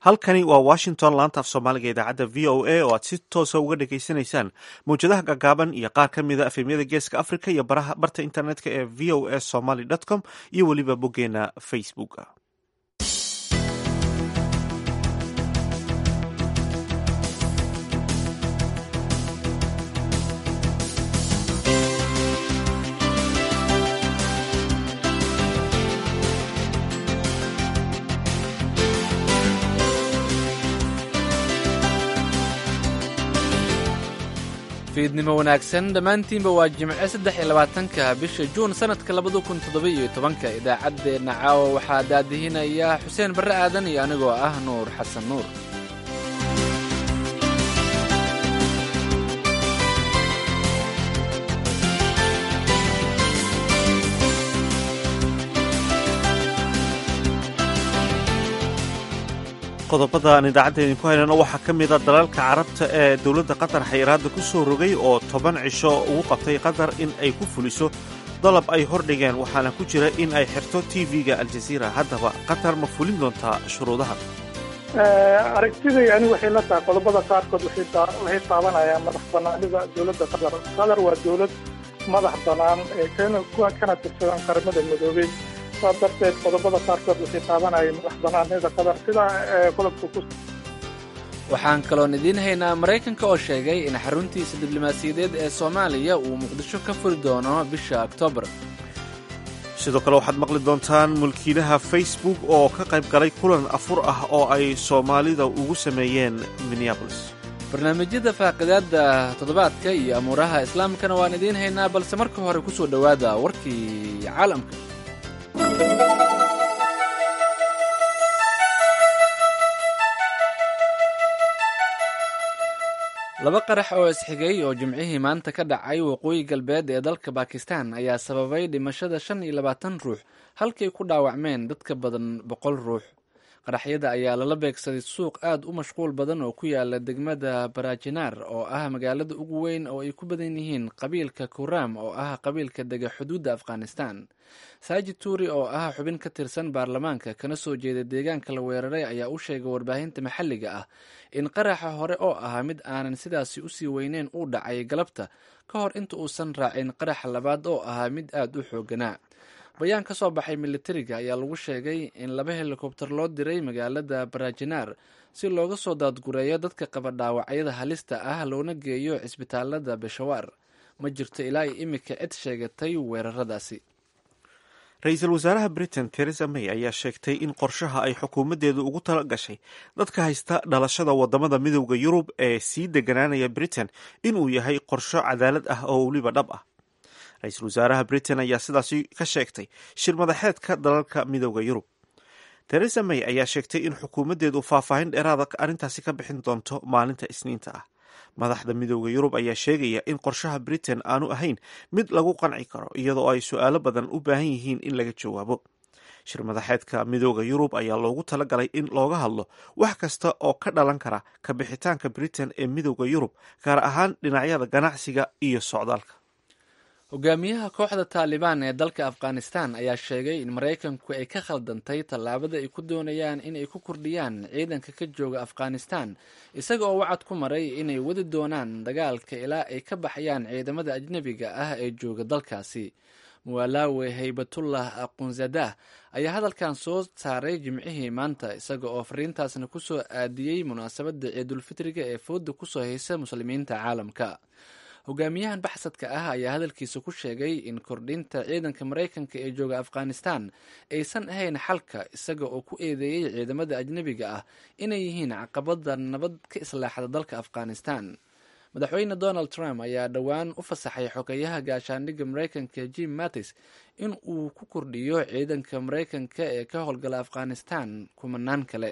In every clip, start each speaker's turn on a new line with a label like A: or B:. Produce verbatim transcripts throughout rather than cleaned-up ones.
A: halkani waa washington laanta af soomaaliga idaacadda v o a oo aad si toosa uga dhagaysanaysaan mawjadaha gaagaaban iyo qaar ka mida efemyada geeska africa iyo baraha barta internetka ee v o a somaly com iyo weliba boggeena facebook.
B: fiidnimo wanaagsan dhammaantiinba waa jimce saddex iyo labaatanka bisha juun sannadka labada kun toddoba-iyo tobanka idaacaddeenna caawa waxaa daadihinaya xuseen barre aadan iyo anigoo ah nuur xasan nuur.
A: qodobada aan idaacadda idinku haynano waxaa ka mida dalalka carabta ee dowladda qatar xayiraadda ku soo rogay oo toban cisho ugu qabtay qatar in ay ku fuliso dalab ay hordhigeen waxaana ku jira in ay xirto t v-ga aljaziira. haddaba qatar ma fulin doontaa shuruudaha?
C: aragtiday ani waxay la tahay qodobada qaarkood waxay taabanayaan madax banaanida dowladda qatar. qatar waa dowlad madax banaan ee kana tirsadan qaramada midoobey, saa darteed qodobada qaarkood waxay taabanayeen madax banaanida qatar sida qodobka ku.
B: waxaan kaloon idiin haynaa maraykanka oo sheegay in xaruntiisa diblomaasiyadeed ee soomaaliya uu muqdisho ka furi doono bisha oktoobar.
A: sidoo kale waxaad maqli doontaan mulkiilaha facebook oo ka qayb galay kulan afur ah oo ay soomaalida ugu sameeyeen minneabolis.
B: barnaamijyada faaqidaadda toddobaadka iyo amuuraha islaamkana waan idiin haynaa, balse marka hore ku soo dhowaada warkii caalamka. laba qarax oo isxigay oo jimcihii maanta ka dhacay waqooyi galbeed ee dalka bakistan ayaa sababay dhimashada shan iyo labaatan ruux halkay ku dhaawacmeen dad ka badan boqol ruux. qaraxyada ayaa lala beegsaday suuq aad u mashquul badan oo ku yaala degmada barajinaar oo ah magaalada ugu weyn oo ay ku badan yihiin qabiilka kuram oo ah qabiilka dega xuduudda afghanistan. saajid tuuri oo ah xubin ka tirsan baarlamaanka kana soo jeeda deegaanka la weeraray ayaa u sheegay warbaahinta maxalliga ah in qaraxa hore oo ahaa mid aanan sidaasi usii weyneyn uu dhacay galabta ka hor inta uusan raacin qaraxa labaad oo ahaa mid aad u xooganaa. bayaan ka soo baxay militariga ayaa lagu sheegay in laba helikobter loo diray magaalada barajinaar si looga soo daadgureeyo dadka qaba dhaawacyada halista ah loona geeyo cisbitaalada beshawaar. ma jirto ilaa iyo imika cid sheegatay weeraradaasi.
A: ra-iisul wasaaraha britain theresa may ayaa sheegtay in qorshaha ay xukuumaddeedu ugu tala gashay dadka haysta dhalashada wadamada midowda yurub ee sii deganaanaya britain inuu yahay qorsho cadaalad ah oo weliba dhab ah. ra-iisul wasaaraha britain ayaa sidaasi ka sheegtay shir madaxeedka dalalka midowda yurub. theresa may ayaa sheegtay in xukuumaddeedu faahfaahin dheeraada arrintaasi ka bixin doonto maalinta isniinta ah. madaxda midowda yurub ayaa sheegaya in qorshaha britain aanu ahayn mid lagu qanci karo iyadoo ay su-aalo badan u baahan yihiin in laga jawaabo. shir madaxeedka midowda yurub ayaa loogu talagalay in looga hadlo wax kasta oo ka dhalan kara ka bixitaanka britain ee midowda yurub, gaar ahaan dhinacyada ganacsiga iyo socdaalka.
B: hogaamiyaha kooxda taalibaan ee dalka afghanistan ayaa sheegay in maraykanku ay ka khaldantay tallaabada ay ku doonayaan inay ku kordhiyaan ciidanka ka jooga afghanistan, isaga oo wacad ku maray inay wadi doonaan dagaalka ilaa ay ka baxayaan ciidamada ajnebiga ah ee jooga dalkaasi. muwalawe haybatullah aqunzadah ayaa hadalkan soo saaray jimcihii maanta, isaga oo fariintaasna ku soo aadiyey munaasabadda ciidulfitriga ee fooda kusoo haysa muslimiinta caalamka. hogaamiyahan baxsadka ah ayaa hadalkiisa ku sheegay in kordhinta ciidanka maraykanka ee jooga afghanistan aysan ahayn xalka, isaga oo ku eedeeyey ciidamada ajnebiga ah inay yihiin caqabada nabad ka islaaxda dalka afghanistan. madaxweyne donald trump ayaa dhowaan u fasaxay xogeyaha gaashaandhigga maraykanka jim mattis in uu ku kordhiyo ciidanka maraykanka ee ka howlgala afghanistan kumanaan kale.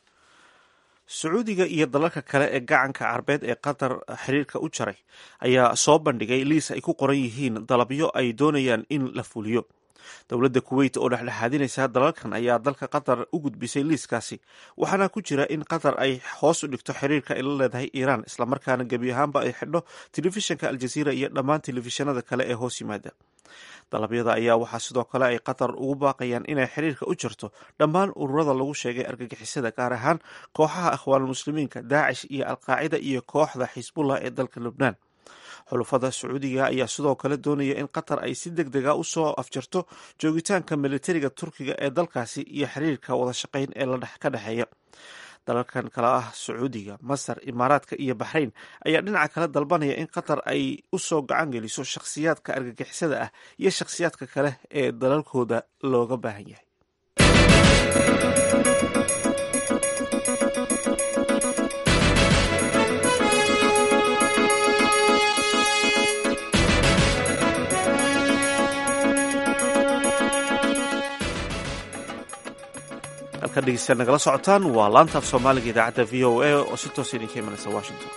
A: sacuudiga iyo dalalka kale ee gacanka carbeed ee qatar xiriirka u jaray ayaa soo bandhigay liis ay ku qoran yihiin dalabyo ay doonayaan in la fuliyo. dowladda kuweyt oo dhexdhexaadinaysa dalalkan ayaa dalka qatar u gudbisay liiskaasi waxaana ku jira in qatar ay hoos u dhigto xiriirka ay la leedahay iiraan islamarkaana gebi ahaanba ay xidho telefishinka aljaziira iyo dhammaan telefishinada kale ee hoos yimaada. dalabyada ayaa waxaa sidoo kale ay qatar ugu baaqayaan inay xiriirka u jirto dhammaan ururada lagu sheegay argagixisada, gaar ahaan kooxaha akhwaanulmuslimiinka, daacish iyo alqaacida iyo kooxda xisbullah ee dalka lubnaan. xulufada sacuudiga ayaa sidoo kale doonaya in qatar ay si deg dega usoo afjarto joogitaanka militariga turkiga ee dalkaasi iyo xiriirka wada shaqayn ee ka dhexeeya. dalalkan kale ah sacuudiga, masar, imaaraadka iyo baxrayn ayaa dhinaca kale dalbanaya in qatar ay usoo gacan geliso shakhsiyaadka argagixisada ah iyo shakhsiyaadka kale ee dalalkooda looga baahan yahay. halka dhegeystayaal nagala socotaan waa laantaaf soomaaliga idaacadda v o a oo si toos idinka imanaysa washington.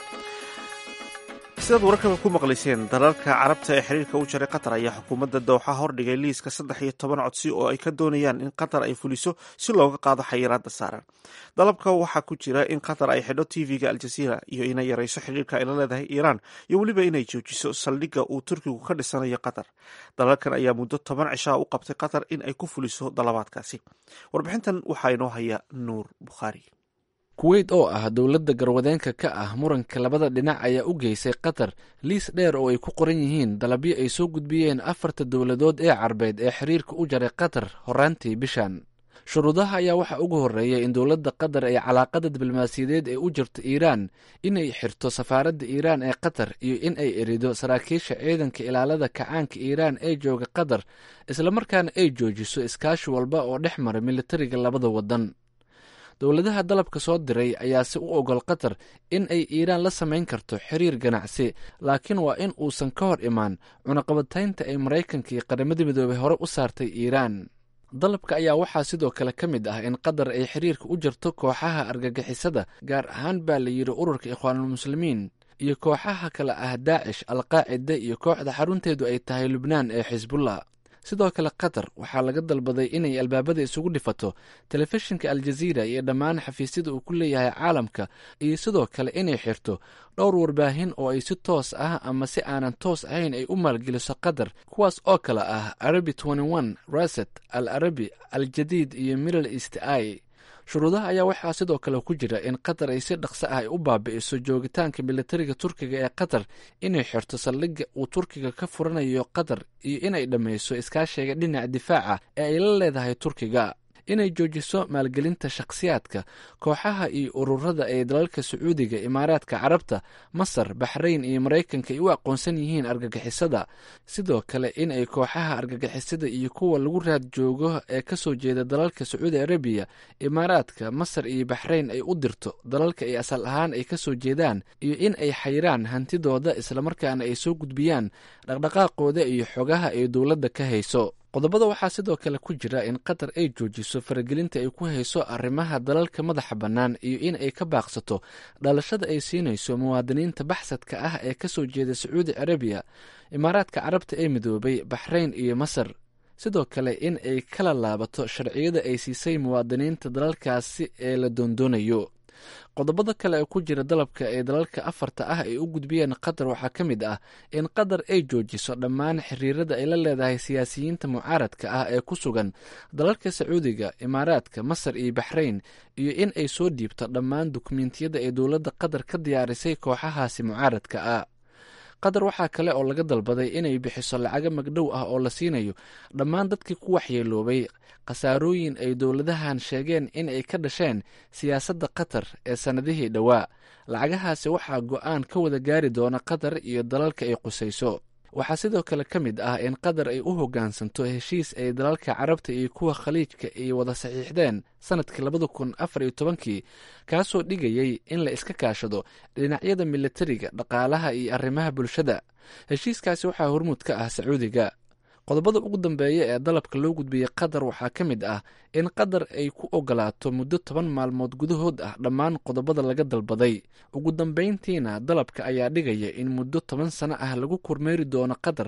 A: sidaad wararkaba ku maqlayseen, dalalka carabta ee xiriirka u jaray qatar ayaa xukuumadda dooxa hordhigay liiska saddex iyo toban codsi oo ay ka doonayaan in qatar ay fuliso si looga qaado xayiraadda saaran. dalabka waxaa ku jira in qatar ay xidho tv-ga aljaziira iyo inay yarayso xiriirka ay la leedahay iiraan iyo weliba inay joojiso saldhigga uu turkigu ka dhisanayo qatar. dalalkan ayaa muddo toban cishaa u qabtay qatar in ay ku fuliso dalabaadkaasi. warbixintan waxaa inoo haya nuur bukhaari.
B: kuweyt oo ah dowladda garwadeenka ka ah muranka labada dhinac ayaa u geysay qatar liis dheer oo ay ku qoran yihiin dalabyo ay soo gudbiyeen afarta dowladood ee carbeed ee xiriirka u jaray qatar horaantii bishan. shuruudaha ayaa waxaa ugu horreeya in dowladda qatar ay calaaqada diblomaasiyadeed ee u jirto iiraan inay xirto safaaradda iiraan ee qatar iyo in ay erido saraakiisha ciidanka ilaalada kacaanka iiraan ee jooga qatar, islamarkaana ay joojiso iskaashi walba oo dhex mara militariga labada waddan. dowladaha dalabka soo diray ayaa si u ogol qatar in ay iiraan la samayn karto xiriir ganacsi, laakiin waa in uusan ka hor imaan cunaqabataynta ay maraykanka iyo qaramada midoobay hore u saartay iiraan. dalabka ayaa waxaa sidoo kale ka mid ah in qatar ay xiriirka u jirto kooxaha argagixisada, gaar ahaan baa la yidhi ururka ikhwaanulmuslimiin iyo kooxaha kale ah daacish, alqaacida iyo kooxda xarunteedu ay tahay lubnaan ee xisbullah. sidoo kale qatar waxaa laga dalbaday inay albaabada isugu dhifato telefishinka aljaziira iyo dhammaan xafiisyada uu ku leeyahay caalamka, iyo sidoo kale inay xirto dhowr warbaahin oo ay si toos ah ama si aanan toos ahayn ay u maalgeliso qatar, kuwaas oo kale ah arabi raset, al arabi, al jadiid iyo middle east i. shuruudaha ayaa waxaa sidoo kale ku jira in qatar ay si dhaqso ah ay u baabi'iso joogitaanka militariga turkiga ee qatar, inay xirto saldhigga uu turkiga ka furanayo qatar iyo inay dhammayso iskaashiga dhinaca difaaca ee ay la leedahay turkiga, inay joojiso maalgelinta shakhsiyaadka, kooxaha iyo ururada ee dalalka sacuudiga, imaaraadka carabta, masar, baxrayn iyo maraykanka ay u aqoonsan yihiin argagixisada. sidoo kale in ay kooxaha argagixisada iyo kuwa lagu raad joogo ee kasoo jeeda dalalka sacuudi arabiya, imaaraadka, masar iyo baxrayn ay u dirto dalalka ay asal ahaan ay kasoo jeedaan, iyo in ay xayraan hantidooda islamarkaana ay soo gudbiyaan dhaqdhaqaaqooda iyo xogaha ay dowladda ka hayso. qodobada waxaa sidoo kale ku jira in qatar ay joojiso faragelinta ay ku hayso arrimaha dalalka madaxa bannaan iyo in ay ka baaqsato dhalashada ay siinayso muwaadiniinta baxsadka ah ee kasoo jeeda sacuudi arabiya, imaaraadka carabta ee midoobay, baxrayn iyo masar. sidoo kale in ay kala laabato sharciyada ay siisay muwaadiniinta dalalkaasi ee la doondoonayo. qodobada kale ee ku jira dalabka ee dalalka afarta ah ay u gudbiyeen qatar waxaa ka mid ah in qatar ay joojiso dhammaan xiriirada ay la leedahay siyaasiyiinta mucaaradka ah ee ku sugan dalalka sacuudiga, imaaraadka, masar iyo baxrayn, iyo in ay soo dhiibto dhammaan dukumentiyada ay dowladda qatar ka diyaarisay kooxahaasi mucaaradka ah. qatar waxaa kale oo laga dalbaday inay bixiso lacago magdhow ah oo la siinayo dhammaan dadkii ku waxyeeloobay khasaarooyin ay dowladahan sheegeen in ay ka dhasheen siyaasadda qatar ee sannadihii dhowaa. lacagahaasi waxaa go-aan ka wada gaari doona qatar iyo dalalka ay qusayso. waxaa sidoo kale ka mid ah in qatar ay u hoggaansanto heshiis ay dalalka carabta iyo kuwa khaliijka ay wada saxiixdeen sanadkii labada kun afar iyo tobankii, kaasoo dhigayay in la iska kaashado dhinacyada militariga, dhaqaalaha iyo arrimaha bulshada. heshiiskaasi waxaa hormuud ka ah sacuudiga. qodobada ugu dambeeya ee dalabka loo gudbiyey qatar waxaa ka mid ah in qatar ay ku ogolaato muddo toban maalmood gudahood ah dhammaan qodobada laga dalbaday. ugu dambeyntiina dalabka ayaa dhigaya in muddo toban sano ah lagu kormeeri doono qatar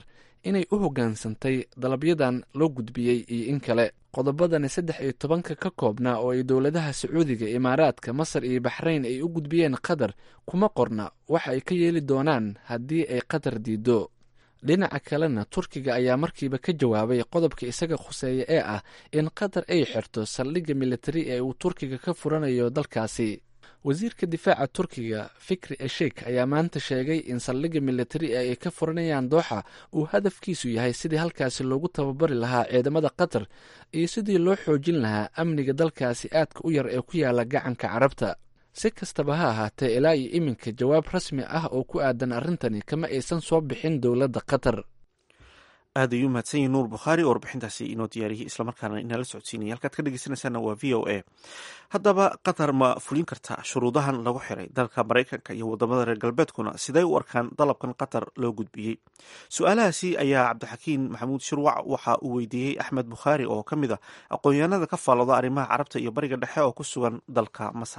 B: inay u hoggaansantay dalabyadan loo gudbiyey iyo in kale. qodobadani saddex iyo tobanka ka koobnaa oo ay dowladaha sacuudiga, imaaraadka, masar iyo baxrayn ay u gudbiyeen qatar kuma qorna waxa ay ka yeeli doonaan haddii ay qatar diiddo. dhinaca kalena turkiga ayaa markiiba ka jawaabay qodobka isaga khuseeya ee ah in qatar ay xirto saldhigga militari ee uu turkiga ka furanayo dalkaasi. wasiirka difaaca turkiga fikri eshek ayaa maanta sheegay in saldhigga militari ee ay ka furanayaan dooxa uu hadafkiisu yahay sidii halkaasi loogu tababari lahaa ciidamada qatar iyo sidii loo xoojin lahaa amniga dalkaasi aadka u yar ee ku yaala gacanka carabta. si kastaba ha ahaatee ilaa iyo iminka jawaab rasmi ah oo ku aadan arrintani kama aysan soo bixin dowladda qatar.
A: aad ayuu mahadsan yahi nuur bukhaari oo warbixintaasi inoo diyaariyey islamarkaana inala socodsiinaya. halkaad ka dhegeysanaysaana waa v o a. haddaba qatar ma fulin kartaa shuruudahan lagu xiray dalka maraykanka iyo wadamada reer galbeedkuna siday u arkaan dalabkan qatar loo gudbiyey? su-aalahaasi ayaa cabdixakiin maxamuud shirwac waxa uu weydiiyey axmed bukhaari oo ka mid a aqoon-yahanada ka faalooda arrimaha carabta iyo bariga dhexe oo ku sugan dalka masar.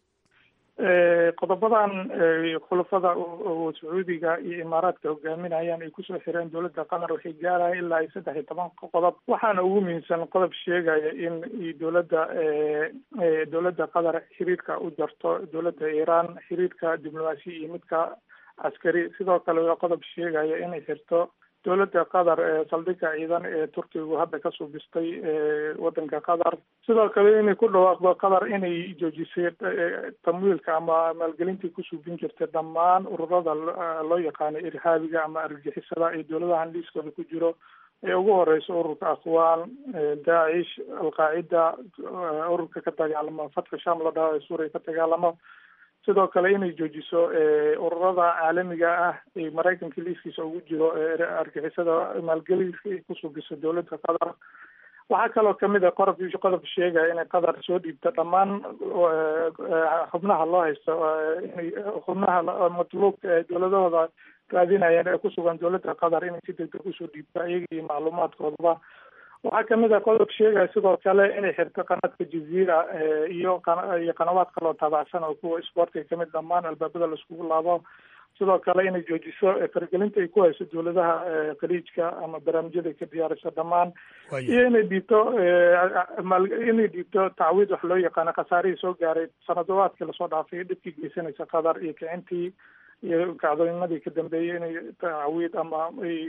C: qodobadan khulafada oo sacuudiga iyo imaaraadka hogaaminayaan ay kusoo xireen dowladda qatar waxay gaaraya ilaa iyo saddex iyo toban qodob, waxaana ugu muhiimsan qodob sheegaya in dowladda dowladda qatar xiriirka u jarto dowladda iiraan, xiriirka diblomaasi iyo midka caskari. sidoo kale waa qodob sheegaya inay xirto dowladda qatar ee saldhigga ciidan ee turkigu hadda ka suubistay wadanka qatar. sidoo kale inay ku dhawaaqdo qatar inay joojisay tamwiilka ama maalgelintii ku suubin jirtay dhammaan ururada loo yaqaano irhaabiga ama argagixisada ee dowladahan liiskooda ku jiro, ee ugu horeysa ururka akhwaan, daacish, alqaacida, ururka ka dagaalamo fatka sham la dhaho ee suuriya ka dagaalamo. sidoo kale inay joojiso ururada caalamiga ah ee maraykanka liiskiisa ugu jiro argixisada maalgelinka ay ku suubiso dowladda qatar. waxaa kaloo kamid a qorob qodob sheegaya inay qatar soo dhiibto dhammaan xubnaha loo haysto inay xubnaha matluubka ee dowladahooda raadinayaan ee kusugan dowladda qatar inay si degdeg usoo dhiibto iyaga iyo macluumaadkoodaba. waxaa kamid a qodob sheegaya sidoo kale inay xirto qanadka jaziira iyo iyo qanawaad kaloo taabacsan oo kuwa sportka kamid dhammaan albaabada laiskugu laabo. sidoo kale inay joojiso faragelinta ay ku hayso dowladaha khaliijka ama barnaamijyada ay ka diyaariso dhammaan, iyo inay dhiibto inay dhiibto tacwiid wax loo yaqaano khasaarihii soo gaaray sanadowaadkii lasoo dhaafay dhibkii geysanaysa qatar iyo kicintii iyo kacdooyinadii ka dambeeyey inay tacwiid ama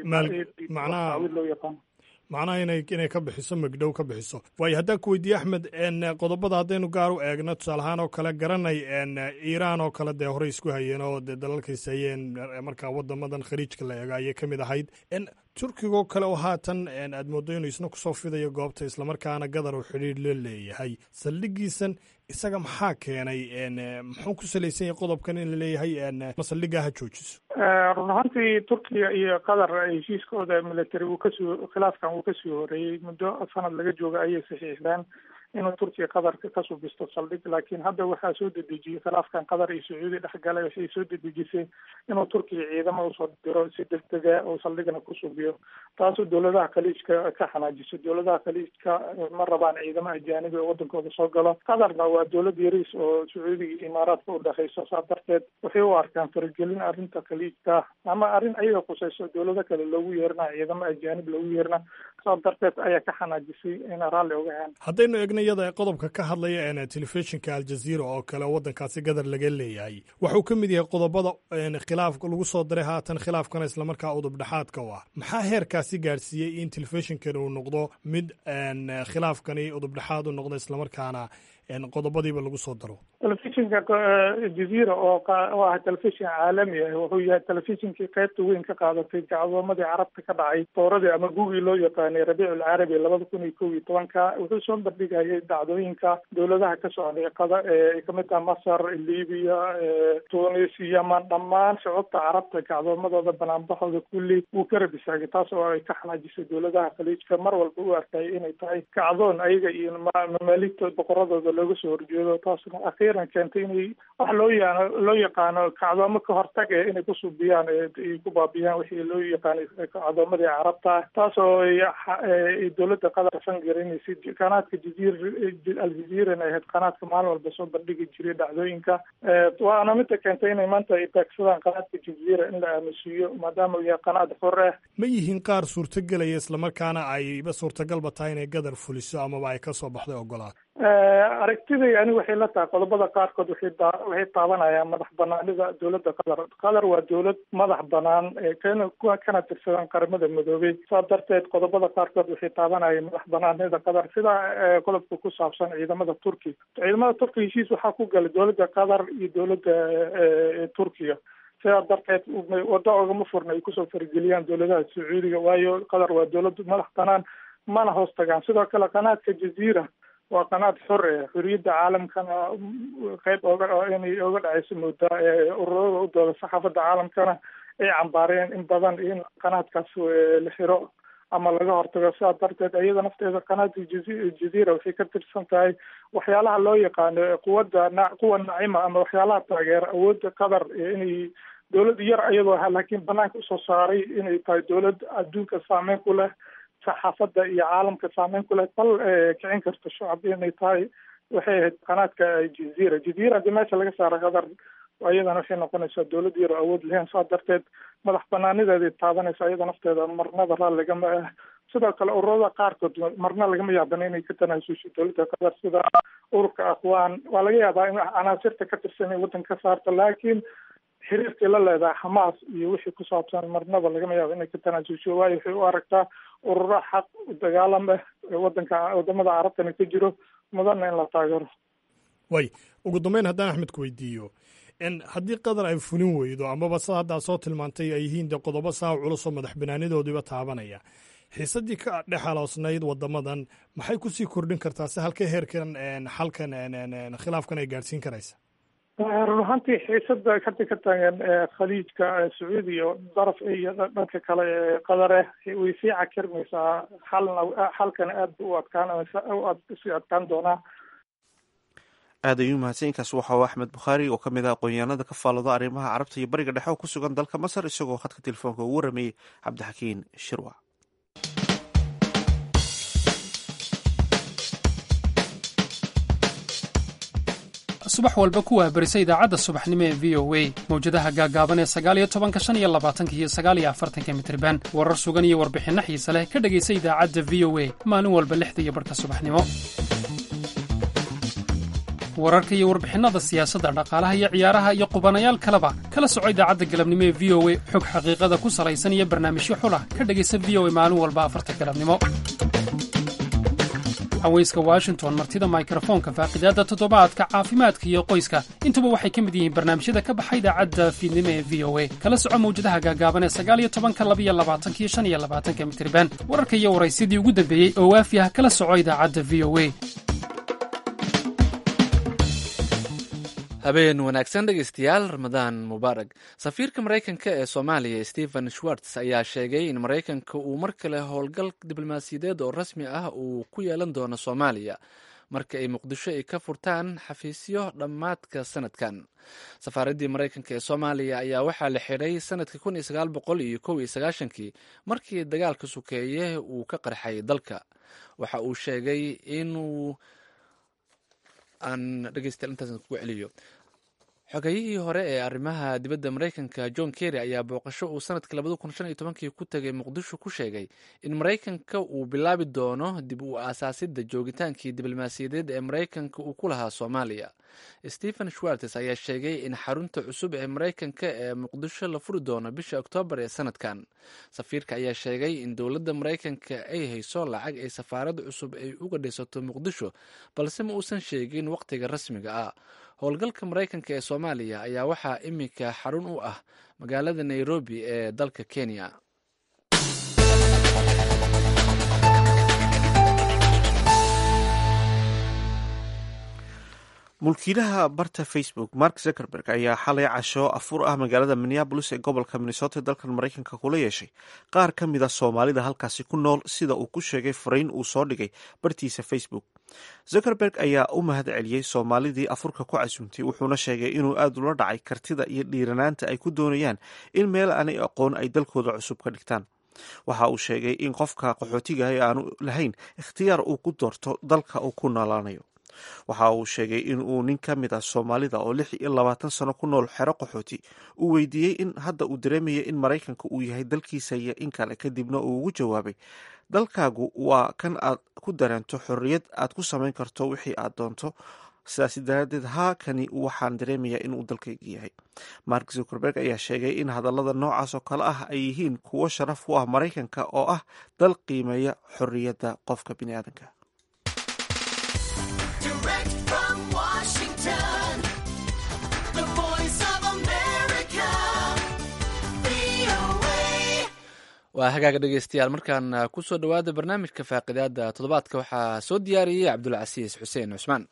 C: tacwiid loo yaqaano
D: macnaha inay inay ka bixiso magdhow ka bixiso. waayo haddaan ku weydiiye axmed qodobada haddaynu gaar u eegno tusaale ahaan oo kale garanay iiraan oo kale dee horey isku hayeen oo dee dalalkays hayeen markaa wadamadan khaliijka la eego ayay ka mid ahayd. turkigoo kale oo haatan aad moodo inuu isna kusoo fidayo goobta islamarkaana gadar uu xidhiir la leeyahay, saldhigiisan isaga maxaa keenay muxuu ku salaysan yahay qodobkan in la leeyahay ma saldhigaa ha joojiso?
C: run ahaantii turkiga iyo qatar heshiiskooda military uu kasoo khilaafkan uu kasii horeeyey muddo sanad laga jooga ayay saxiixdeen inuu turkiga qatar ka suubisto saldhig, laakiin hadda waxaa soo dedejiyey khilaafkan qatar iyo sacuudi dhexgalay waxay soo dedejisay inuu turkiga ciidamo usoo diro si degdega oo saldhigana ku suubiyo, taasoo dowladaha khaliijka ka xanaajiso. dowladaha khaliijka ma rabaan ciidamo ajaanibi oo wadankooda soo galo. qatarna waa dowlad yariis oo sacuudiga iyo imaaraadka udhexeyso, saa darteed waxay u arkaan faragelin arrinta khaliijka ama arrin ayaga qusayso dowlado kale loogu yeerna ciidamo ajaanib loogu yeerna, saa darteed ayaa ka xanaajisay ina raalli oga heen.
D: haddaynu egna iyada qodobka ka hadlaya telefishinka aljaziira oo kale wadankaasi gadar laga leeyahay wuxuu ka mid yahay qodobada khilaafka lagu soo diray haatan khilaafkana islamarkaa udub dhexaadka u ah. maxaa heerkaasi gaadhsiiyey in telefishinkan uu noqdo mid khilaafkani udub dhexaad u noqdo islamarkaana qodobadiiba lagu soo daro?
C: telefishinka jaziira oo oo ah telefishin caalami ah wuxuu yahay telefishinkii qaybta weyn ka qaadatay kacdoomadii carabta ka dhacay tooradii ama gugii loo yaqaanay rabiicul carabi labada kun iyo kow iyo tobanka. wuxuu soo bandhigayay dhacdooyinka dowladaha ka socday qada ee kamid ah masar, libiya, tunis, yemen, dhammaan shucubta carabta kacdoomadooda banaanbaxooda kulli wuu ka rabisaagay, taas oo ay ka xanaajisay dowladaha khaliijka mar walba u arkayay inay tahay kacdoon ayaga iyo mamaaligta boqoradooda looga soo horjeedo, taasna akhiiran keentay inay wax loo yaano loo yaqaano kacdoomo ka hortag ee inay ku suubiyaan ay ku baabiyaan wixii loo yaqaanay kacdoomadii carabta, taas oo ay dowladda qatar fangarinaysay qanaadka jaziir aljaziirana ahayd qanaadka maalin walba soo bandhigi jiray dhacdooyinka waana midda keentay inay maanta ay taagsadaan qanaadka jaziira in la aamusiiyo maadaama uu yahay qanaad xor ah.
D: ma yihiin qaar suurtagelaya islamarkaana ayba suurtagalba tahay inay gadar fuliso amaba ay kasoo baxday ogolaad?
C: aragtiday ani waxay la tahay qodobada qaarkood waxay waxay taabanayaan madax banaanida dowladda qatar. qatar waa dowlad madax banaan kana kuwa kana tirsadan qaramada midoobay, saa darteed qodobada qaarkood waxay taabanayaan madax banaanida qatar sida qodobka ku saabsan ciidamada turkiga. ciidamada turkiga heshiis waxaa ku galay dowladda qatar iyo dowladda turkiga, sidaa darteed wado ogama furna ay kusoo farageliyaan dowladaha sacuudiga, waayo qatar waa dowlad madax banaan mana hoos tagaan. sidoo kale qanaadka jaziira waa qanaad xor eh xoriyadda caalamkana qayb oga inay oga dhacayso moodaa ururada u dooda saxaafadda caalamkana ay cambaareen in badan in qanaadkaas la xiro ama laga hortago. sidaa darteed iyada nafteeda qanaadka jaziira waxay ka tirsan tahay waxyaalaha loo yaqaano quwadda quwa nacima ama waxyaalaha taageera awoodda qatar inay dowlad yar iyadoo aha laakiin banaanka usoo saaray inay tahay dowlad adduunka saameyn ku leh, saxaafadda iyo caalamka saameyn ku leh, bal kicin karta shacab inay tahay waxay ahayd qanaadka jaziira. jaziira haddii meesha laga saara qatar iyadana waxay noqonaysaa dowlad yar oo awood lahayn, saa darteed madax banaanideeday taabanaysa iyada nafteeda marnaba raal lagama ah. sidoo kale ururada qaarkood marna lagama yaabana inay ka tanaasusho dowladda qatar sida ururka aqwaan waa laga yaabaa in canaasirta ka tirsan ay waddanka ka saarto, laakiin xiriirkii la leedahay xamaas iyo wixii ku saabsan marnaba lagama yaabo inay ka tanaasusho, waayo waxay u aragtaa ururo xaq u dagaalam ah wadanka wadamada carabtana ka jiro mudana in la taageero.
D: way ugu dambeyn haddaan axmed ku weydiiyo haddii qatar ay fulin weydo amaba sida haddaa soo tilmaantay ay yihiin de qodobo saa culus oo madax banaanidoodiiba taabanaya, xiisadii ka dhexaloosnayd wadamadan maxay kusii kordhin kartaa si halka heerkan xalkan khilaafkan ay gaadhsiin karaysa?
C: run ahaantii xiisada hadda ka taagan khaliijka sacuudi iyo daraf iyo dhanka kale ee qatar ah way sii cakirmaysaa, xalna xalkana aad bu u adkaan aad usii adkaan doonaa.
A: aad ayuu mahadsanyiinkaas waxaa axmed bukhaari oo ka mid ah aqoonyahanada ka faallado arrimaha carabta iyo bariga dhexe oo ku sugan dalka masar, isagoo khadka telefoonka ugu warameeyey cabdixakiin shirwa.
E: subax walba ku waabarisa idaacadda subaxnimo ee v o a mawjadaha gaagaaban ee sagaal iyo tobanka shan iyo labaatanka iyo sagaal iyo afartanka mitriban warar sugan iyo warbixinno xiise leh ka dhegaysa idaacadda v o a maalin walba lixda iyo barhka subaxnimo. wararka iyo warbixinnada siyaasadda, dhaqaalaha iyo ciyaaraha iyo qubanayaal kaleba kala soco idaacadda galabnimo ee v o a xog xaqiiqada ku salaysan iyo barnaamijyo xulah ka dhegaysa v o a maalin walba afarta galabnimo. haweyska washington, martida mikrofoonka, faaqidaadda toddobaadka, caafimaadka iyo qoyska, intuba waxay ka mid yihiin barnaamijyada ka baxa idaacadda fiidnimo ee v o a. kala soco mawjadaha gaagaaban ee sagaal iyo tobanka laba iyo labaatanka iyo shan iyo labaatanka mitriban wararka iyo waraysidii ugu dambeeyey oo waafi ah kala soco idaacadda v o a.
B: habeen wanaagsan dhegeystayaal, ramadaan mubaarak. safiirka maraykanka ee soomaaliya stephen schwartz ayaa sheegay in maraykanka uu mar kale howlgal diblomaasiyadeed oo rasmi ah uu ku yeelan doono soomaaliya marka ay muqdisho ay ka furtaan xafiisyo dhammaadka sanadkan. safaaraddii maraykanka ee soomaaliya ayaa waxaa la xidhay sanadkii kun iyo sagaal boqol iyo kow iyo sagaashankii markii dagaalka sukeeye uu ka qarxay dalka. waxa uu sheegay inuu aan dhegeystayaal intaas kugu celiyo xogayihii hore ee arrimaha dibadda maraykanka john kerry ayaa booqasho uu sanadkii labada kun shan iyo tobankii ku tegay muqdisho ku sheegay in maraykanka uu bilaabi doono dib u aasaasidda joogitaankii diblomaasiyadeed ee maraykanka uu ku lahaa soomaaliya. stephen schwartz ayaa sheegay in xarunta cusub ee maraykanka ee muqdisho la furi doono bisha oktoobar ee sanadkan. safiirka ayaa sheegay in dowladda maraykanka ay hayso lacag ay safaarad cusub ay uga dhisato muqdisho, balse ma uusan sheegin waqtiga rasmiga ah. howlgalka maraykanka ee soomaaliya ayaa waxaa iminka xarun u ah magaalada nairobi ee dalka kenya.
A: mulkiilaha barta facebook mark zuckerberg ayaa xalay casho afur ah magaalada minneabolis ee gobolka minnesota dalkan maraykanka kula yeeshay qaar ka mid a soomaalida halkaasi ku nool, sida uu ku sheegay fariin uu soo dhigay bartiisa facebook. zuckerberg ayaa u mahad celiyey soomaalidii afurka ku casuumtay, wuxuuna sheegay inuu aad ula dhacay kartida iyo dhiiranaanta ay ku doonayaan in meel aanay aqoon ay dalkooda cusub ka dhigtaan. waxa uu sheegay in qofka qaxootiga ah aanu lahayn ikhtiyaar uu ku doorto dalka uu ku noolaanayo. waxa uu sheegay in uu nin ka mid ah soomaalida oo lix iyo labaatan sano ku nool xero qaxooti uu weydiiyey in hadda uu dareemaya in maraykanka uu yahay dalkiisa iyo in kale, kadibna uu ugu jawaabay, dalkaagu waa kan aad ku dareento xorriyad aad ku samayn karto wixii aad doonto, sidaasi daraaddeed haa kani waxaan dareemayaa inuu dalkayga yahay. mark zuckerberg ayaa sheegay in hadallada noocaas oo kale ah ay yihiin kuwo sharaf u ah maraykanka oo ah dal qiimeeya xorriyadda qofka biniaadanka.
B: waa hagaaga dhegeystayaal, markaan ku soo dhowaada barnaamijka faaqidaada toddobaadka. waxaa soo diyaariyey cabdulcasiis xuseen cusmaan.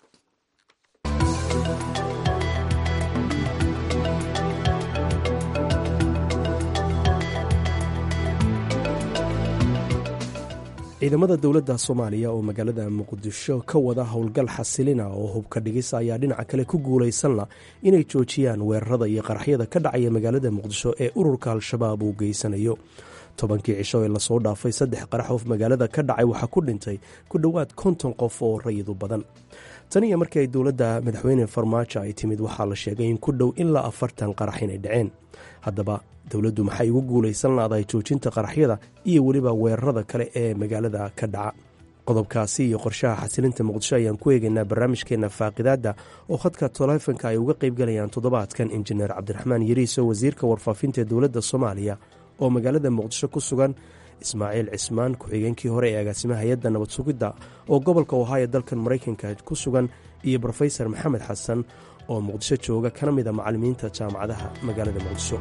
F: ciidamada dowladda soomaaliya oo magaalada muqdisho ka wada howlgal xasilina oo hubka dhigis ayaa dhinaca kale ku guulaysanla inay joojiyaan weerarada iyo qaraxyada ka dhacaya magaalada muqdisho ee ururka al-shabaab uu geysanayo. tobankii cisho ee lasoo dhaafay saddex qarax oo magaalada ka dhacay waxaa ku dhintay ku dhowaad konton qof oo rayidu badan. tan iyo markii ay dowladda madaxweyne farmaajo ay timid waxaa la sheegay in ku dhow ilaa afartan qarax inay dhaceen. haddaba dowladdu maxay ugu guulaysan laadahay joojinta qaraxyada iyo weliba weerarada kale ee magaalada ka dhaca? qodobkaasi iyo qorshaha xasilinta muqdisho ayaan ku eegaynaa barnaamijkeenna faaqidaadda oo khadka taleefanka ay uga qaybgalayaan toddobaadkan injineer cabdiraxmaan yariiso, wasiirka warfaafinta ee dowladda soomaaliya oo magaalada muqdisho ku sugan, ismaaciil cismaan ku-xigeenkii hore ee agaasimaha hay-adda nabad sugidda oo gobolka ohaayo dalkan maraykanka ku sugan, iyo brofesor maxamed xasan oo muqdisho jooga kana mid a macallimiinta jaamacadaha magaalada muqdisho.